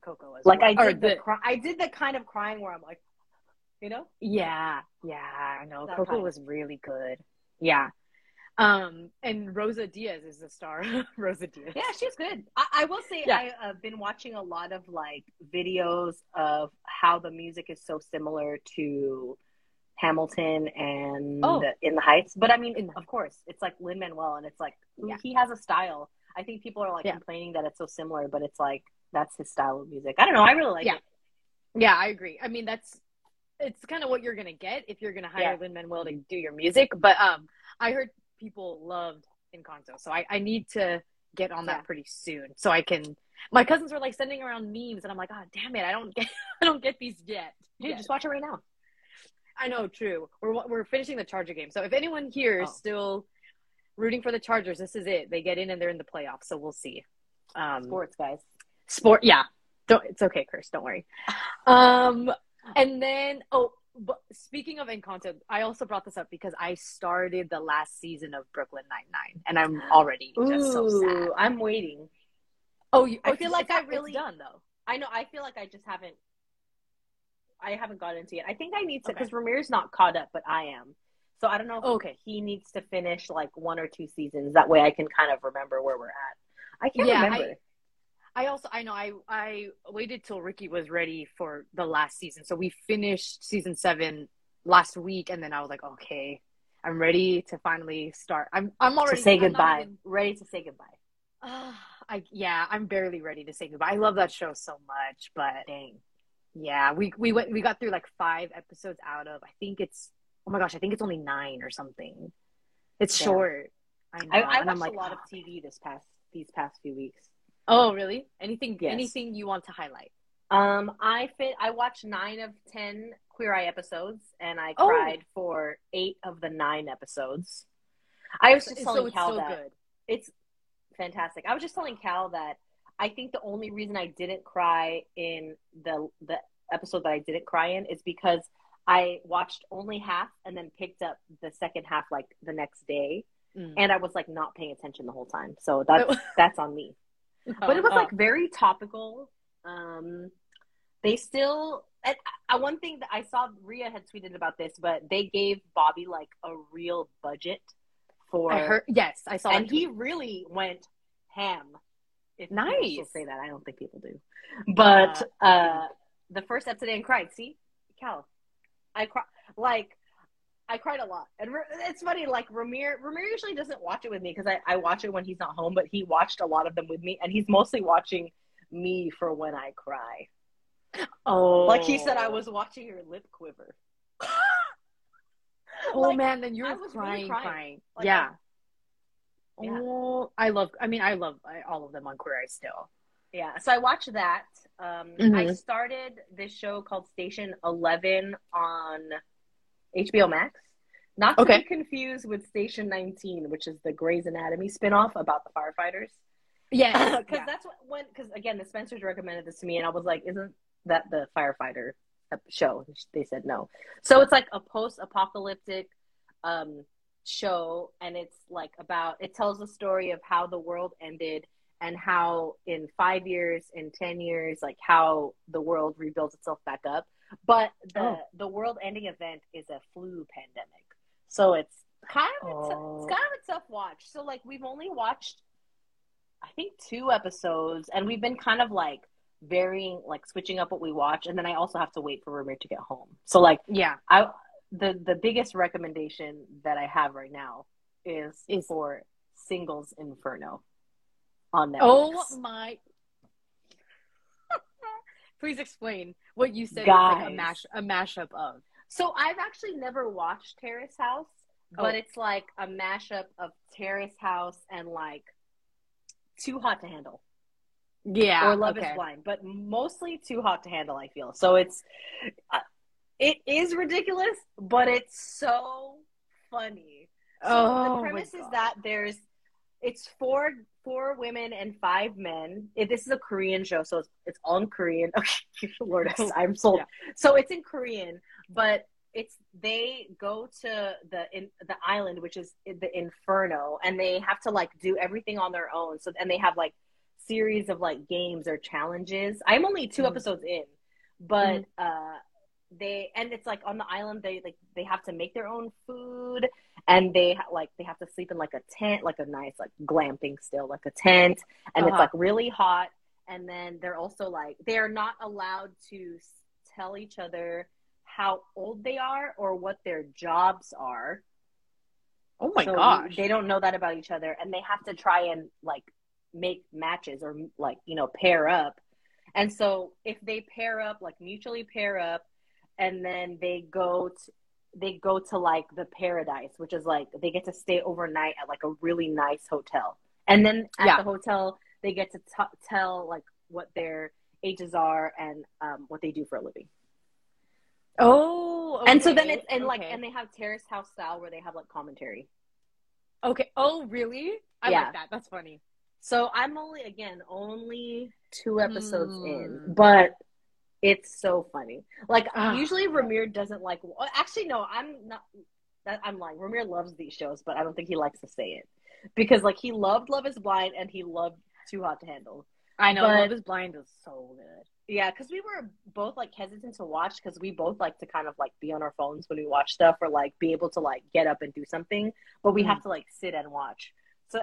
Coco as Like well. I did the kind of crying where I'm like, you know? Yeah, I know. That Coco kind. was really good. Yeah. And Rosa Diaz is the star. Rosa Diaz. Yeah, she's good. I will say Yeah. I've been watching a lot of like videos of how the music is so similar to Hamilton and In the Heights. But I mean, of course, it's like Lin-Manuel, and it's like he has a style. I think people are like complaining that it's so similar, but it's like that's his style of music. I don't know. I really like it. Yeah, I agree. I mean, it's kind of what you're gonna get if you're gonna hire Lin-Manuel to do your music. But I heard people loved Encanto, so I need to get on that pretty soon so I can. My cousins were like sending around memes, and I'm like, oh damn it, I don't get these yet. Dude, just watch it right now. I know, true. We're finishing the Charger game, so if anyone here is still rooting for the Chargers, this is it. They get in and they're in the playoffs, so we'll see. Sports, guys. Yeah. It's okay, Chris. Don't worry. And then, but speaking of Encanto, I also brought this up because I started the last season of Brooklyn Nine-Nine, and I'm already just so sad. I'm waiting. I feel like it's done though. I know. I feel like I haven't gotten into it. I think I need to because Ramir's not caught up, but I am. So I don't know if he needs to finish like 1 or 2 seasons. That way I can kind of remember where we're at. I can't remember. I waited till Ricky was ready for the last season. So we finished season 7 last week, and then I was like, okay, I'm ready to finally start. I'm already to say goodbye. Ready to say goodbye. I'm barely ready to say goodbye. I love that show so much, but dang. Yeah, we got through like 5 episodes out of, I think it's only 9 or something. It's short. I know. I watched a lot of TV these past few weeks. Oh, really? Anything you want to highlight? I watched 9 of 10 Queer Eye episodes, and I cried for 8 of the 9 episodes. I was just telling Cal that good. It's fantastic. I was just telling Cal that I think the only reason I didn't cry in the episode that I didn't cry in is because I watched only half and then picked up the second half like the next day, and I was like not paying attention the whole time. So that's on me. But it was like very topical. They still, and one thing that I saw, Rhea had tweeted about this, but they gave Bobby like a real budget for. I saw, and he really went ham. If nice. People still say that, I don't think people do. But the first episode, and cried. See, Cal, I cried a lot, and it's funny. Like Ramir usually doesn't watch it with me because I watch it when he's not home, but he watched a lot of them with me, and he's mostly watching me for when I cry. Oh, like he said, I was watching your lip quiver. Man, then you're crying. Like, yeah. I love all of them on Queer Eye still. Yeah, so I watched that. I started this show called Station 11 on HBO Max. Not to be confused with Station 19, which is the Grey's Anatomy spinoff about the firefighters. Yeah, because because again, the Spencers recommended this to me, and I was like, "Isn't that the firefighter show?" They said no. So it's like a post-apocalyptic show, and it's like it tells the story of how the world ended and how in 5 years, in 10 years, like how the world rebuilds itself back up. But the world-ending event is a flu pandemic, so it's kind of a tough watch. So like we've only watched, I think, 2 episodes, and we've been kind of like varying, like switching up what we watch, and then I also have to wait for Ramir to get home. So like the biggest recommendation that I have right now is for Singles Inferno on Netflix. Oh my. Please explain what you said. Guys, was like a mashup of. So I've actually never watched Terrace House, but it's like a mashup of Terrace House and like Too Hot to Handle. Yeah. Or Love is Blind, but mostly Too Hot to Handle, I feel. So it is ridiculous, but it's so funny. So the premise is that it's four women and 5 men. This is a Korean show, so it's all in Korean. Okay, Lord, I'm sold. Yeah. So it's in Korean, but they go to the island, which is the Inferno, and they have to like do everything on their own. So and they have like series of like games or challenges. I'm only 2 episodes in, but and it's like on the island they have to make their own food, and they have to sleep in like a tent, like a nice like glamping still, like a tent, and it's like really hot. And then they're also like they're not allowed to tell each other how old they are or what their jobs are. Oh my gosh. They don't know that about each other, and they have to try and like make matches or like, you know, pair up. And so if they pair up, like mutually pair up, and then they go to like the paradise, which is like they get to stay overnight at like a really nice hotel. And then at the hotel, they get to tell like what their ages are and what they do for a living. Oh, okay. And so then it's and they have terrace house style where they have like commentary. Okay. Oh, really? I like that. That's funny. So I'm only 2 episodes in, but it's so funny. Like usually Ramir doesn't like. Actually, no, I'm not. I'm lying. Ramir loves these shows, but I don't think he likes to say it because like he loved Love Is Blind and he loved Too Hot to Handle. I know, Love Is Blind is so good. Yeah, because we were both like hesitant to watch because we both like to kind of like be on our phones when we watch stuff or like be able to like get up and do something, but we have to like sit and watch. So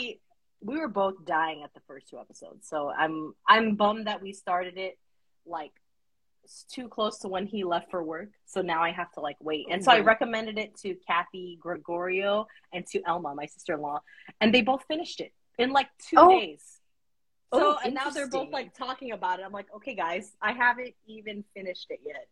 we were both dying at the first 2 episodes. So I'm bummed that we started it like too close to when he left for work. So now I have to like wait. And so I recommended it to Kathy Gregorio and to Elma, my sister-in-law, and they both finished it in like 2 days. So and now they're both like talking about it. I'm like, okay, guys, I haven't even finished it yet.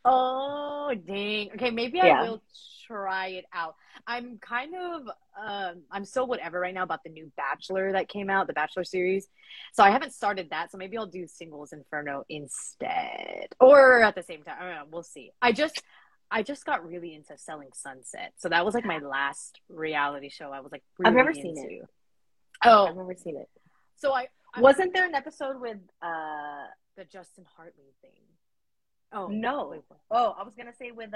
Oh, dang. Okay, maybe I will try it out. I'm kind of, I'm still whatever right now about the new Bachelor that came out, the Bachelor series. So I haven't started that. So maybe I'll do Singles Inferno instead. Or at the same time. I don't know. We'll see. I just got really into Selling Sunset. So that was like my last reality show I was like really I've never seen it. Oh. I've never seen it. So I wasn't there an episode with the Justin Hartley thing? Oh no! Wait. Oh, I was gonna say with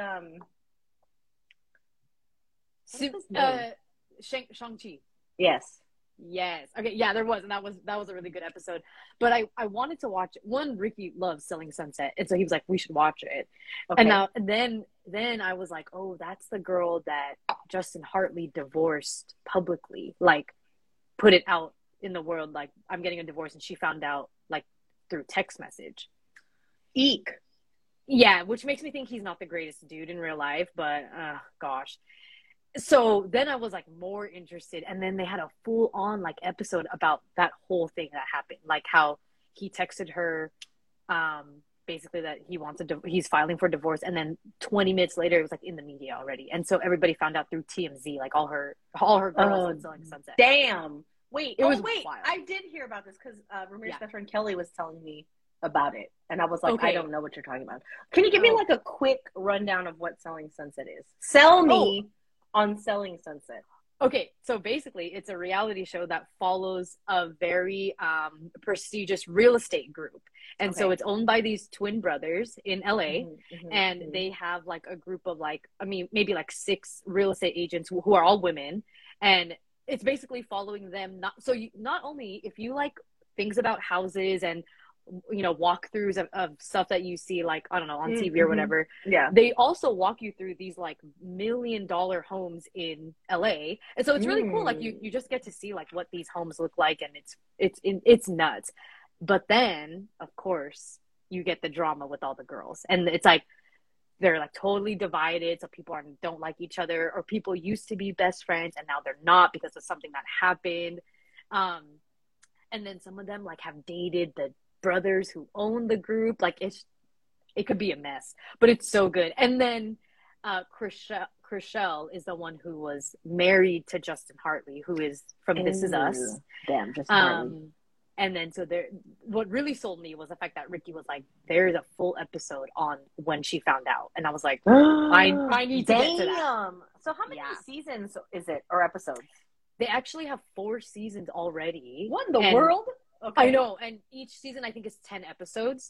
Shang-Chi. Yes. Okay. Yeah, there was, and that was a really good episode. But I wanted to watch it. One, Ricky loves Selling Sunset, and so he was like, "We should watch it." Okay. And then I was like, "Oh, that's the girl that Justin Hartley divorced publicly, like put it out in the world, like I'm getting a divorce," and she found out like through text message. Eek. Yeah, which makes me think he's not the greatest dude in real life, but gosh. So then I was like more interested, and then they had a full on like episode about that whole thing that happened, like how he texted her basically that he wants he's filing for divorce, and then 20 minutes later it was like in the media already, and so everybody found out through TMZ, like all her girls in Selling Sunset. Damn. Wait, it was wild. I did hear about this because Ramir's best friend Kelly was telling me about it, and I was like, I don't know what you're talking about. Can you give me like a quick rundown of what Selling Sunset is? Sell me on Selling Sunset. Okay, so basically it's a reality show that follows a very prestigious real estate group, and so it's owned by these twin brothers in LA, and they have like a group of like, I mean, maybe like 6 real estate agents who are all women, and it's basically following them. Not only if you like things about houses and, you know, walkthroughs of stuff that you see, like, I don't know, on TV or whatever. Yeah. They also walk you through these like $1 million homes in LA. And so it's really cool. Like you just get to see like what these homes look like, and it's nuts. But then of course you get the drama with all the girls, and it's like, they're like totally divided. So people don't like each other, or people used to be best friends and now they're not because of something that happened. And then some of them like have dated the brothers who own the group. Like it could be a mess, but it's so good. And then Chrishell is the one who was married to Justin Hartley, who is from This Is Us. Damn, Justin Hartley. And then so what really sold me was the fact that Ricky was like, there's a full episode on when she found out, and I was like, I need to get to that. So how many seasons is it, or episodes? They actually have 4 seasons already. What in the world? Okay. I know, and each season I think is 10 episodes.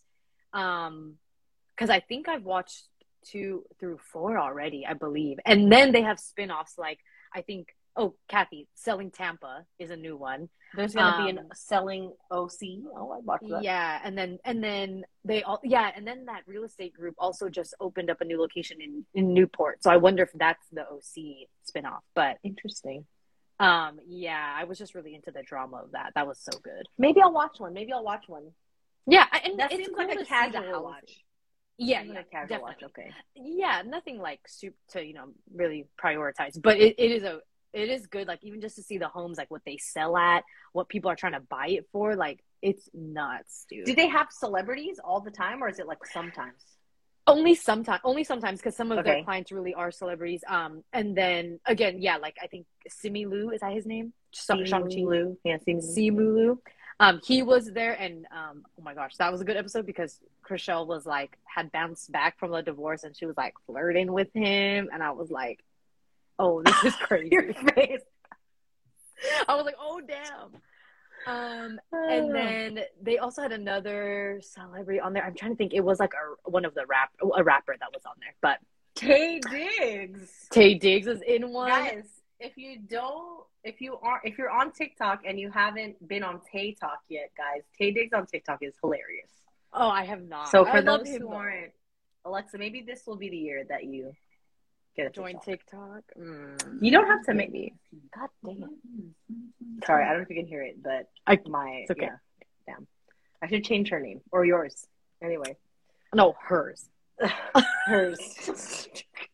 Because I think I've watched 2 through 4 already, I believe. And then they have spin-offs, like I think oh, Kathy, Selling Tampa is a new one. There's gonna be an Selling OC. Oh, I watched that. Yeah, and then and then that real estate group also just opened up a new location in Newport. So I wonder if that's the OC spinoff. But Interesting. yeah, I was just really into the drama of that. That was so good. Maybe I'll watch one. Yeah, and That it's seems cool like a to see casual the houses. watch. Yeah, Seems yeah, like a casual definitely. watch. Okay. Yeah, nothing like super to really prioritize, but it is good. Like even just to see the homes, like what they sell at, what people are trying to buy it for, like it's nuts, dude. Do they have celebrities all the time, or is it like sometimes? Only sometimes, because some of Okay. their clients really are celebrities. And then again, yeah, like I think Simu Liu, is that his name? Shang-Chi. Liu. Yeah, Simu Liu. He was there, and oh my gosh, that was a good episode because Chriselle was like had bounced back from the divorce, and she was like flirting with him, and I was like, oh, this is crazy. Your face. I was like, oh damn. And then they also had another celebrity on there. I'm trying to think. It was like one of a rapper that was on there, but Taye Diggs. Taye Diggs is in one. Guys, if you're on TikTok and you haven't been on Tay Talk yet, guys, Taye Diggs on TikTok is hilarious. Oh, I have not. So I for love those him, who though. aren't, Alexa, maybe this will be the year that you get a Join TikTok. TikTok. You don't have to make Maybe. God dang it. Sorry, I don't know if you can hear it, but It's okay. yeah, damn. I should change her name or yours. Anyway, No, hers. hers.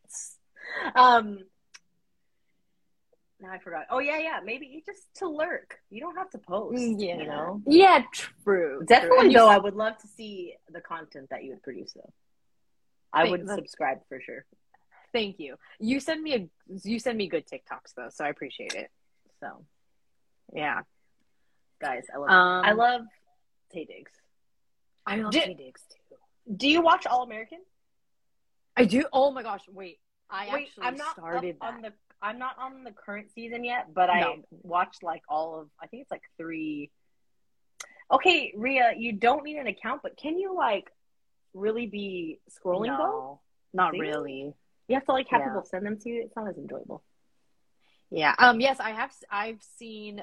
Now I forgot. Oh yeah. Maybe just to lurk. You don't have to post. Yeah. You know. Yeah, true. Definitely, And though. I would love to see the content that you would produce, though. I would Thanks. subscribe for sure. Thank you. You send me good TikToks though, so I appreciate it. So, Yeah. guys, I love I love Taye Diggs. I love Do- Taye Diggs too. Do you watch All American? I do. Oh my gosh! Wait, actually I'm not started up on that. I'm not on the current season yet, but I No. watched like all of. I think it's like 3. Okay, Rhea, you don't need an account, but can you like really be scrolling though? No, not See? really. You have to like have Yeah. people send them to you. It's not as enjoyable. Yeah. Yes, I have. I've seen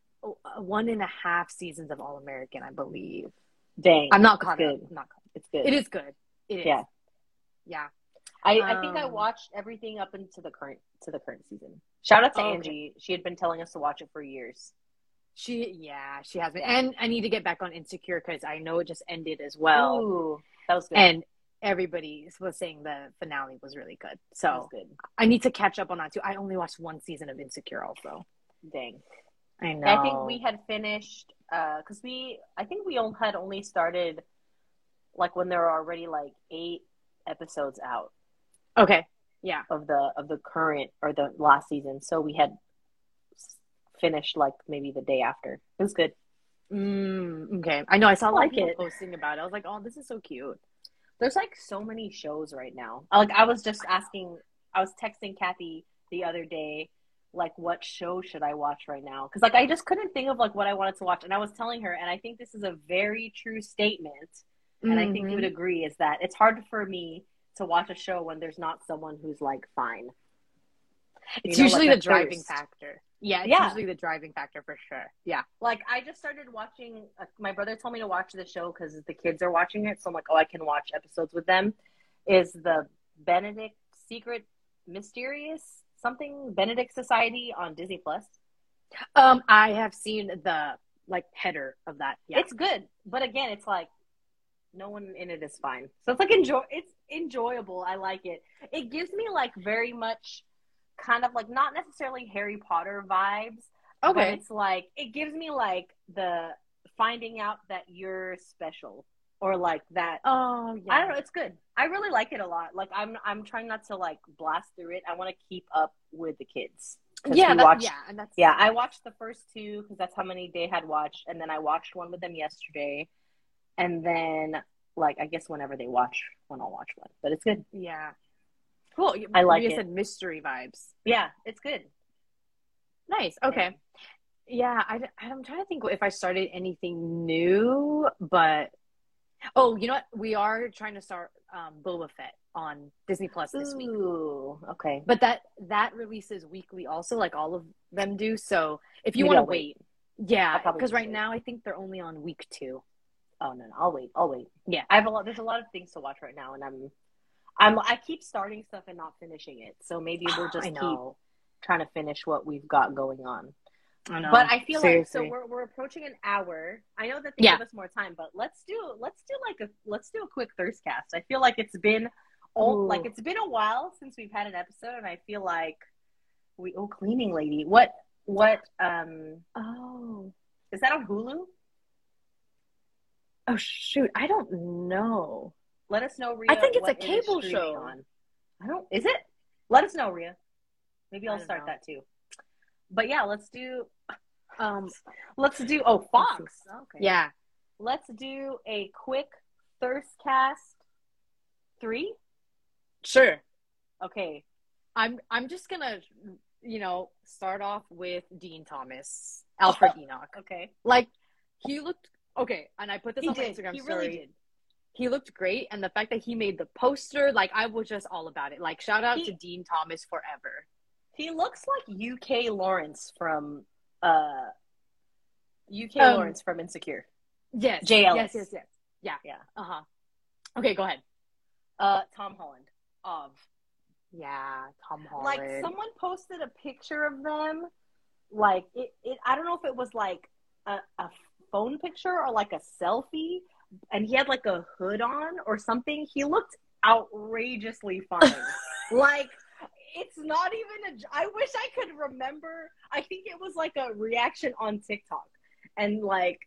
1.5 seasons of All American, I believe. Dang, I'm not it's caught good. up. I'm not caught. It's good. It is good. It is. Yeah. Yeah. I think I watched everything up into the current season. Shout out to Oh, okay. Angie. She had been telling us to watch it for years. She has been, and I need to get back on Insecure because I know it just ended as well, Ooh, that was good. and everybody was saying the finale was really good. that was So good. I need to catch up on that too. I only watched 1 season of Insecure, also. Dang. I know. I think we had finished because I think we had only started like when there were already like 8 episodes out Okay. Yeah. of the current or the last season. So we had finished like maybe the day after. It was good. Okay. I know. I saw a lot like of people it. posting about it. I was like, oh, this is so cute. There's like so many shows right now. Like I was texting Kathy the other day, like what show should I watch right now? Because like I just couldn't think of like what I wanted to watch, and I was telling her, and I think this is a very true statement, and I think you would agree, is that it's hard for me to watch a show when there's not someone who's like fine. It's You know, usually like the a driving thirst. factor. Yeah. It's Yeah. usually the driving factor for sure. Yeah. Like I just started watching. My brother told me to watch the show because the kids are watching it, so I'm like, oh, I can watch episodes with them. Is the Benedict Secret Mysterious something Benedict Society on Disney Plus? I have seen the like header of that. Yeah. It's good, but again, it's like no one in it is fine. So it's like it's enjoyable. I like it. It gives me like very much kind of like not necessarily Harry Potter vibes. But Okay. it's like it gives me like the finding out that you're special or like that. Oh, yeah. I don't know. It's good. I really like it a lot. Like I'm trying not to like blast through it. I want to keep up with the kids. 'Cause Yeah, we watched, and that's yeah, I watched the first 2 because that's how many they had watched, and then I watched one with them yesterday, and then like I guess whenever they watch one, I'll watch one. But it's good. Yeah. Cool. I like You it. said mystery vibes. Yeah, it's good. Nice. Okay. Yeah, I'm trying to think if I started anything new, but oh, you know what? We are trying to start Boba Fett on Disney Plus this week. Ooh, okay. But that releases weekly also, like all of them do. So if you Maybe want to I'll wait. yeah, I'll probably because just right wait. now I think they're only on week 2. Oh no, I'll wait. Yeah. There's a lot of things to watch right now, and I keep starting stuff and not finishing it. So maybe we'll just keep trying to finish what we've got going on. I know. But I feel Seriously. like so we're approaching an hour. I know that they give us more time, but let's do a quick thirst cast. I feel like it's been it's been a while since we've had an episode, and I feel like cleaning lady. What is that on Hulu? Oh shoot, I don't know. Let us know, Rhea. I think it's a cable show. Is it? Let us know, Rhea. Maybe I'll start that too. But yeah, let's do Fox. Okay. Yeah. Let's do a quick thirst cast 3. Sure. Okay. I'm just gonna, start off with Dean Thomas, Alfred Enoch. Okay. Like, he looked okay, and I put this on my Instagram he story. Really did. He looked great, and the fact that he made the poster, like, I was just all about it. Like, shout out to Dean Thomas forever. He looks like UK Lawrence from Lawrence from Insecure. Yes. Jay Ellis. Yes. Yeah. Yeah. Uh-huh. Okay, go ahead. Tom Holland. Yeah, Tom Holland. Like, someone posted a picture of them. Like, it I don't know if it was like a phone picture or like a selfie, and he had like a hood on or something. He looked outrageously fine. Like, it's not even I wish I could remember. I think it was like a reaction on TikTok, and like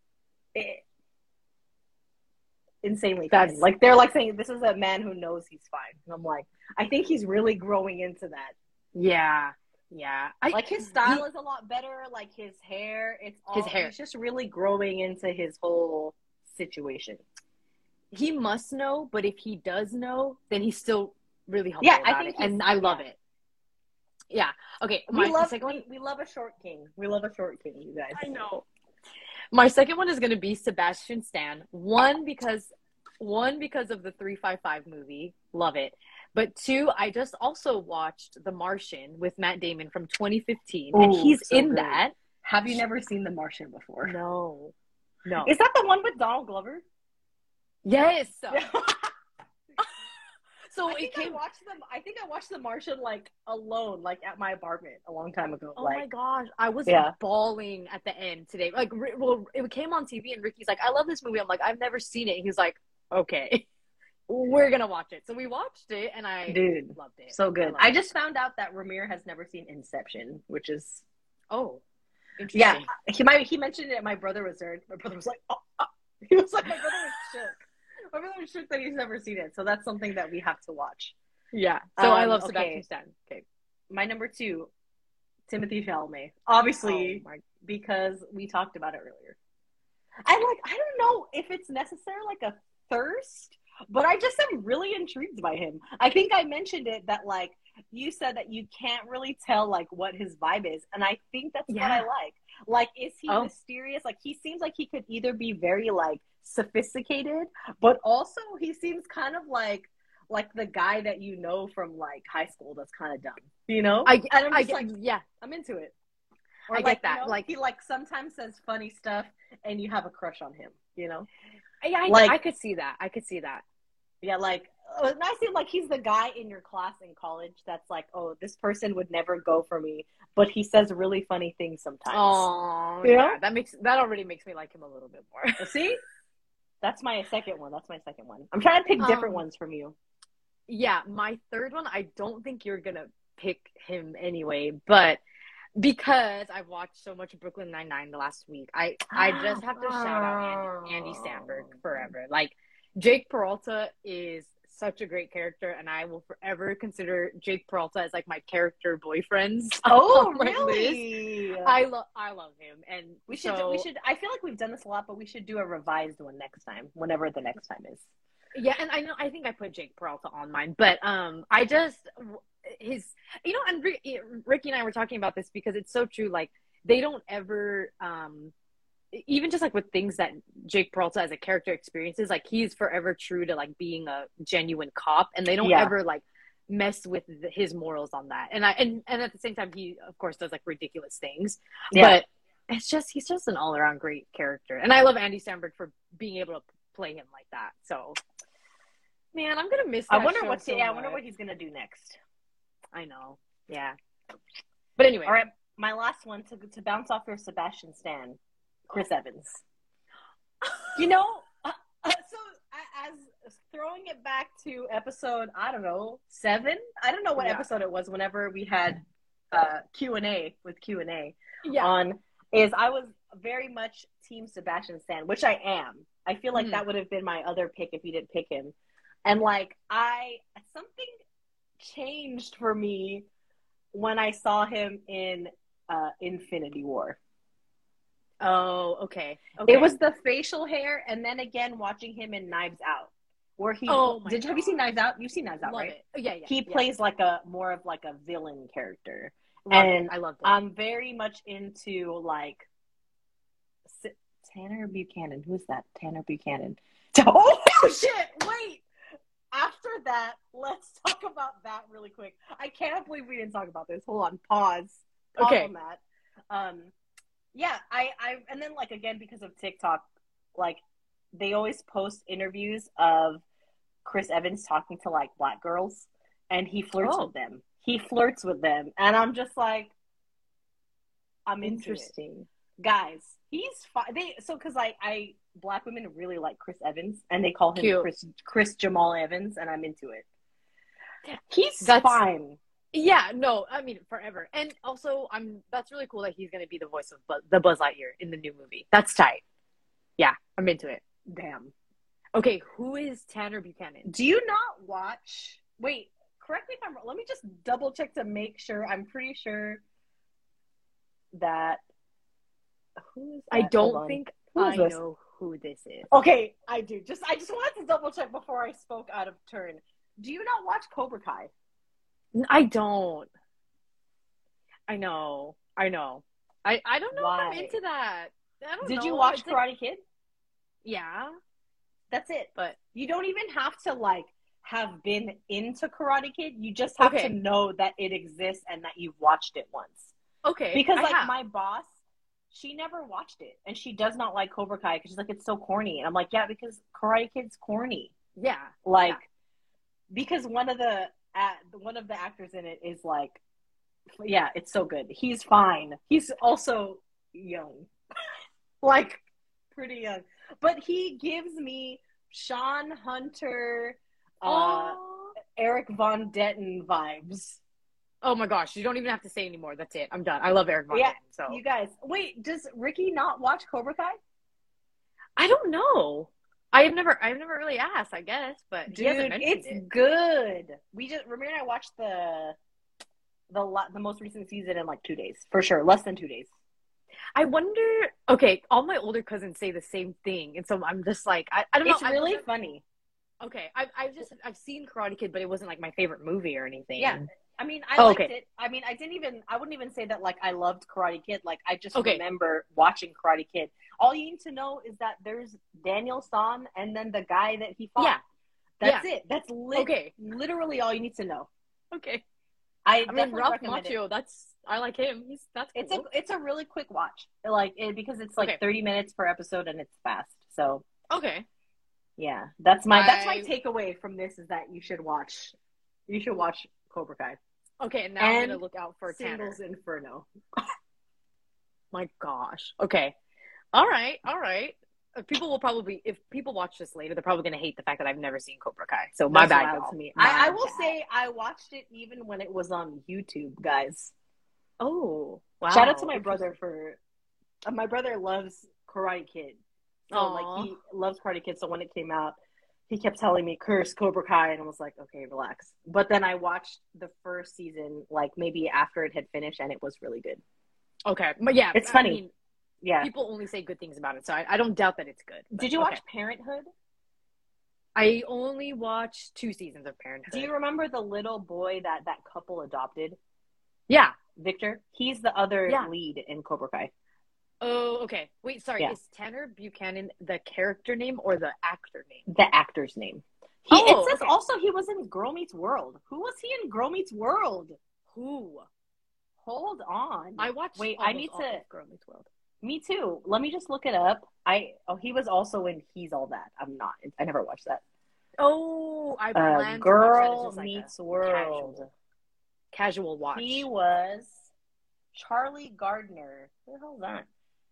insanely fine. Like, they're like saying this is a man who knows he's fine, and I'm like, I think he's really growing into that. Yeah. Like, his style is a lot better. Like, his hair, he's just really growing into his whole situation. He must know, but if he does know, then he's still really humble about it, and I love it. Yeah. Okay. We love a short king. We love a short king, you guys. I know. My second one is going to be Sebastian Stan. One because of the 355 movie. Love it. But 2, I just also watched The Martian with Matt Damon from 2015, and he's so in that. Have you never seen The Martian before? No. Is that the one with Donald Glover? Yes. So I think I watched The Martian like alone, like at my apartment a long time ago. Oh my gosh, I was bawling at the end today. Like, it came on TV, and Ricky's like, "I love this movie." I'm like, "I've never seen it." He's like, "Okay, we're gonna watch it." So we watched it, and I loved it. So good. I just found out that Ramir has never seen Inception, which is interesting. Yeah. He mentioned it. My brother was there. My brother was like, he was like, my brother was shook. My brother was shook that he's never seen it. So that's something that we have to watch. Yeah. So I love Sebastian Stan. Okay. My number 2, Timothée Chalamet. Obviously, because we talked about it earlier. I don't know if it's necessarily like a thirst, but I just am really intrigued by him. I think I mentioned it that, like, you said that you can't really tell, like, what his vibe is. And I think that's what I like. Like, is he mysterious? Like, he seems like he could either be very, like, sophisticated, but also he seems kind of like the guy that you know from, like, high school that's kind of dumb, you know? I'm into it. Or, I get that. You know, he, like, sometimes says funny stuff and you have a crush on him, you know? Yeah, I could see that. Yeah, like, I seem like he's the guy in your class in college that's like, oh, this person would never go for me, but he says really funny things sometimes. Oh, yeah. That already makes me like him a little bit more. See? That's my second one. I'm trying to pick different ones from you. Yeah, my third one, I don't think you're going to pick him anyway, but because I've watched so much Brooklyn Nine-Nine the last week, I just have to shout out Andy Samberg forever. Like, Jake Peralta is such a great character, and I will forever consider Jake Peralta as, like, my character boyfriends. Oh, really? I love him, and we should. I feel like we've done this a lot, but we should do a revised one next time, whenever the next time is. Yeah, and I think I put Jake Peralta on mine, but I just and Ricky and I were talking about this because it's so true. Like, they don't ever even just, like, with things that Jake Peralta as a character experiences, like, he's forever true to, like, being a genuine cop, and they don't ever, like, mess with his morals on that. And at the same time, he of course does like ridiculous things. Yeah. But he's just an all around great character, and I love Andy Samberg for being able to play him like that. So, man, I'm gonna miss. That I wonder show what. so I wonder much. what he's gonna do next. I know. Yeah. But anyway, All right, my last one to bounce off your Sebastian Stan, Chris Evans. You know, so as throwing it back to episode, I don't know, 7. I don't know what episode it was. Whenever we had Q&A with Q&A on, is I was very much Team Sebastian Stan, which I am. I feel like that would have been my other pick if you didn't pick him. And like something changed for me when I saw him in Infinity War. Oh, okay. It was the facial hair, and then again watching him in Knives Out, where he. Have you seen Knives Out? You've seen Knives Out, right? It. Yeah. He plays like more of a villain character, I loved it. I'm very much into like Tanner Buchanan. Who's that? Tanner Buchanan. Oh shit! Wait. After that, let's talk about that really quick. I can't believe we didn't talk about this. Hold on. Pause okay. On that. Yeah, I and then like again because of TikTok, like they always post interviews of Chris Evans talking to like black girls, and he flirts with them. He flirts with them, and I'm just like, I'm interesting, guys. He's fine. Because I black women really like Chris Evans, and they call him Chris Jamal Evans, and I'm into it. That's fine. Yeah, no, I mean forever. And also, that's really cool that he's gonna be the voice of the Buzz Lightyear in the new movie. That's tight. Yeah, I'm into it. Damn. Okay, who is Tanner Buchanan? Do you not watch? Wait, correct me if I'm wrong. Let me just double check to make sure. I'm pretty sure that. Who is that? I don't think I know who this is. Okay, I do. I just wanted to double check before I spoke out of turn. Do you not watch Cobra Kai? I don't. I know. I don't know Why? if I'm into that. I don't know. Did you watch Karate Kid? Yeah. That's it. But you don't even have to like have been into Karate Kid. You just have to know that it exists and that you've watched it once. Okay. Because like my boss, she never watched it, and she does not like Cobra Kai because she's like, it's so corny. And I'm like, yeah, because Karate Kid's corny. Yeah. Like, because one of the actors in it is like, yeah, it's so good. He's fine. He's also young, like pretty young, but he gives me Sean Hunter, Eric Von Detten vibes. Oh my gosh, you don't even have to say anymore. That's it. I'm done. I love Eric Von Detten. So you guys, wait, does Ricky not watch Cobra Kai? I don't know. I've never really asked, I guess, but dude, it's good. Ramir and I watched the most recent season in like 2 days, for sure, less than 2 days. I wonder. Okay, all my older cousins say the same thing, and so I'm just like, I don't know. It's really funny. Okay, I've seen Karate Kid, but it wasn't like my favorite movie or anything. Yeah, I mean, I liked it. I mean, I wouldn't even say that like I loved Karate Kid. Like I just remember watching Karate Kid. All you need to know is that there's Daniel San and then the guy that he fought. Yeah. That's it. That's literally all you need to know. Okay. I mean, Ralph Macchio, I like him. That's cool. It's a really quick watch. Because it's like 30 minutes per episode and it's fast. So yeah, that's my takeaway from this is that you should watch Cobra Kai. Okay, and now I'm gonna look out for Singles Tanner. Inferno. My gosh. Okay. All right. People will probably, if people watch this later, they're probably going to hate the fact that I've never seen Cobra Kai. So my bad, y'all. To me. I will say I watched it even when it was on YouTube, guys. Oh, wow. Shout out to my brother my brother loves Karate Kid. So like he loves Karate Kid. So when it came out, he kept telling me curse Cobra Kai, and I was like, okay, relax. But then I watched the first season, like maybe after it had finished, and it was really good. Okay, but yeah, it's funny. People only say good things about it, so I don't doubt that it's good. Did you watch Parenthood? I only watched 2 seasons of Parenthood. Do you remember the little boy that couple adopted? Yeah, Victor. He's the other lead in Cobra Kai. Oh, okay. Wait, sorry. Is Tanner Buchanan the character name or the actor name? The actor's name. It says okay. also he was in Girl Meets World. Who was he in Girl Meets World? Who? Hold on. I watched. Wait, almost I need all to. of Girl Meets World. Me too. Let me just look it up. He was also in He's All That. I'm not. I never watched that. Oh, I plan to watch that. It's Girl just like Meets a World. casual watch. He was Charlie Gardner. Who the hell is that?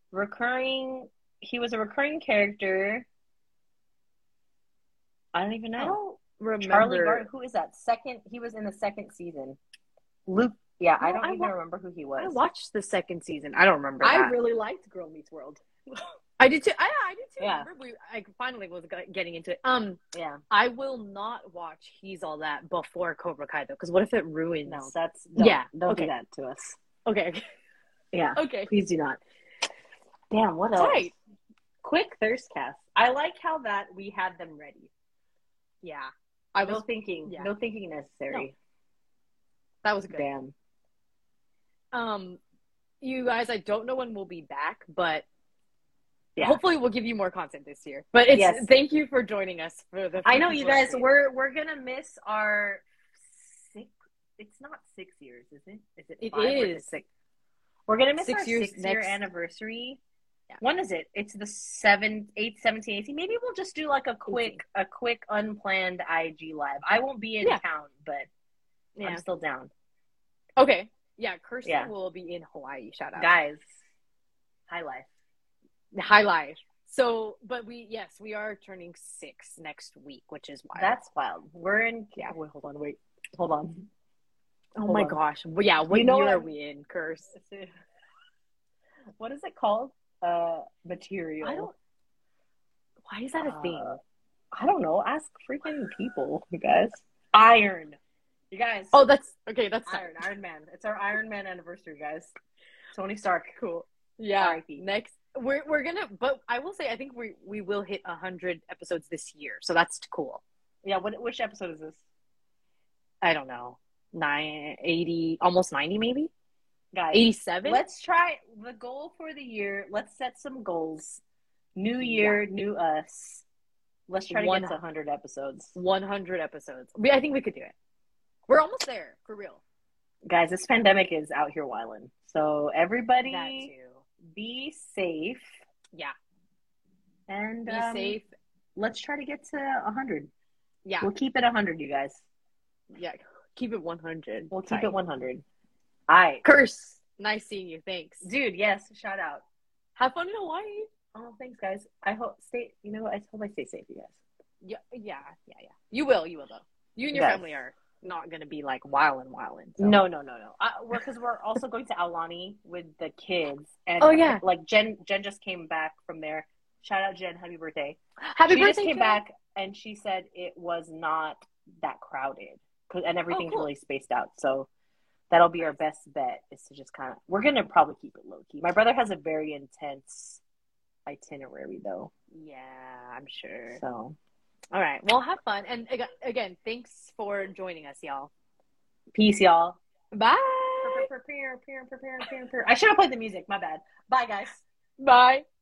He was a recurring character. I don't even know. I don't remember. Charlie Gardner. Who is that? He was in the second season. Luke. Yeah, No, I don't even remember who he was. I watched the second season. I don't remember. I that. really liked Girl Meets World. I did too. I did too. Yeah. Remember I finally was getting into it. Yeah. I will not watch He's All That before Cobra Kai though, because what if it ruins? No, don't do that to us. Okay. Yeah. Okay. Please do not. Damn, what else? Right. Quick thirst cast. I like how that we had them ready. Yeah. No thinking necessary. That was good. Damn. You guys, I don't know when we'll be back, but yeah. Hopefully we'll give you more content this year. But thank you for joining us for the. I know you guys. We're gonna miss our 6. It's not 6 years, is it? Is it? It 5 or is. 6? We're gonna miss 6 our years 6-year next anniversary. Yeah. When is it? It's the 7, 8, 17, 18. Maybe we'll just do like a quick unplanned IG live. I won't be in town, but I'm still down. Okay. Yeah, Kirsten will be in Hawaii. Shout out. Guys, high life. High life. So, but we are turning 6 next week, which is wild. That's wild. We're in. Yeah. Wait, hold on. Oh my gosh. Well, yeah. What year are we in, Curse? What is it called? Material. Why is that a thing? I don't know. Ask freaking people, you guys. Iron. You guys. Oh, that's okay. That's Iron Man. It's our Iron Man anniversary, guys. Tony Stark. Cool. Yeah. R.I.P. Next, we're gonna. But I will say, I think we will hit 100 episodes this year, so that's cool. Yeah. Which episode is this? I don't know. 80, almost 90, maybe. Guys, 87. Let's try the goal for the year. Let's set some goals. New year, new us. Let's try to get to 100 episodes. 100 episodes. I think we could do it. We're almost there, for real. Guys, this pandemic is out here wilding. So everybody be safe. Yeah. And be safe. Let's try to get to 100. Yeah. We'll keep it 100, you guys. Yeah. Keep it 100. We'll keep it 100. All right. Curse. Nice seeing you. Thanks. Dude, yes. Shout out. Have fun in Hawaii. Oh, thanks, guys. I hope I hope I stay safe, you guys. Yeah. You will though. You and your family are not going to be like wildin'. So. No. Because we're also going to Aulani with the kids. And like Jen just came back from there. Shout out Jen, happy birthday. Happy birthday. She just came back and she said it was not that crowded and everything's really spaced out. So that'll be our best bet is to just we're going to probably keep it low key. My brother has a very intense itinerary though. Yeah, I'm sure. So, all right. Well, have fun. And again, thanks for joining us, y'all. Peace, y'all. Bye. I should have played the music. My bad. Bye, guys. Bye.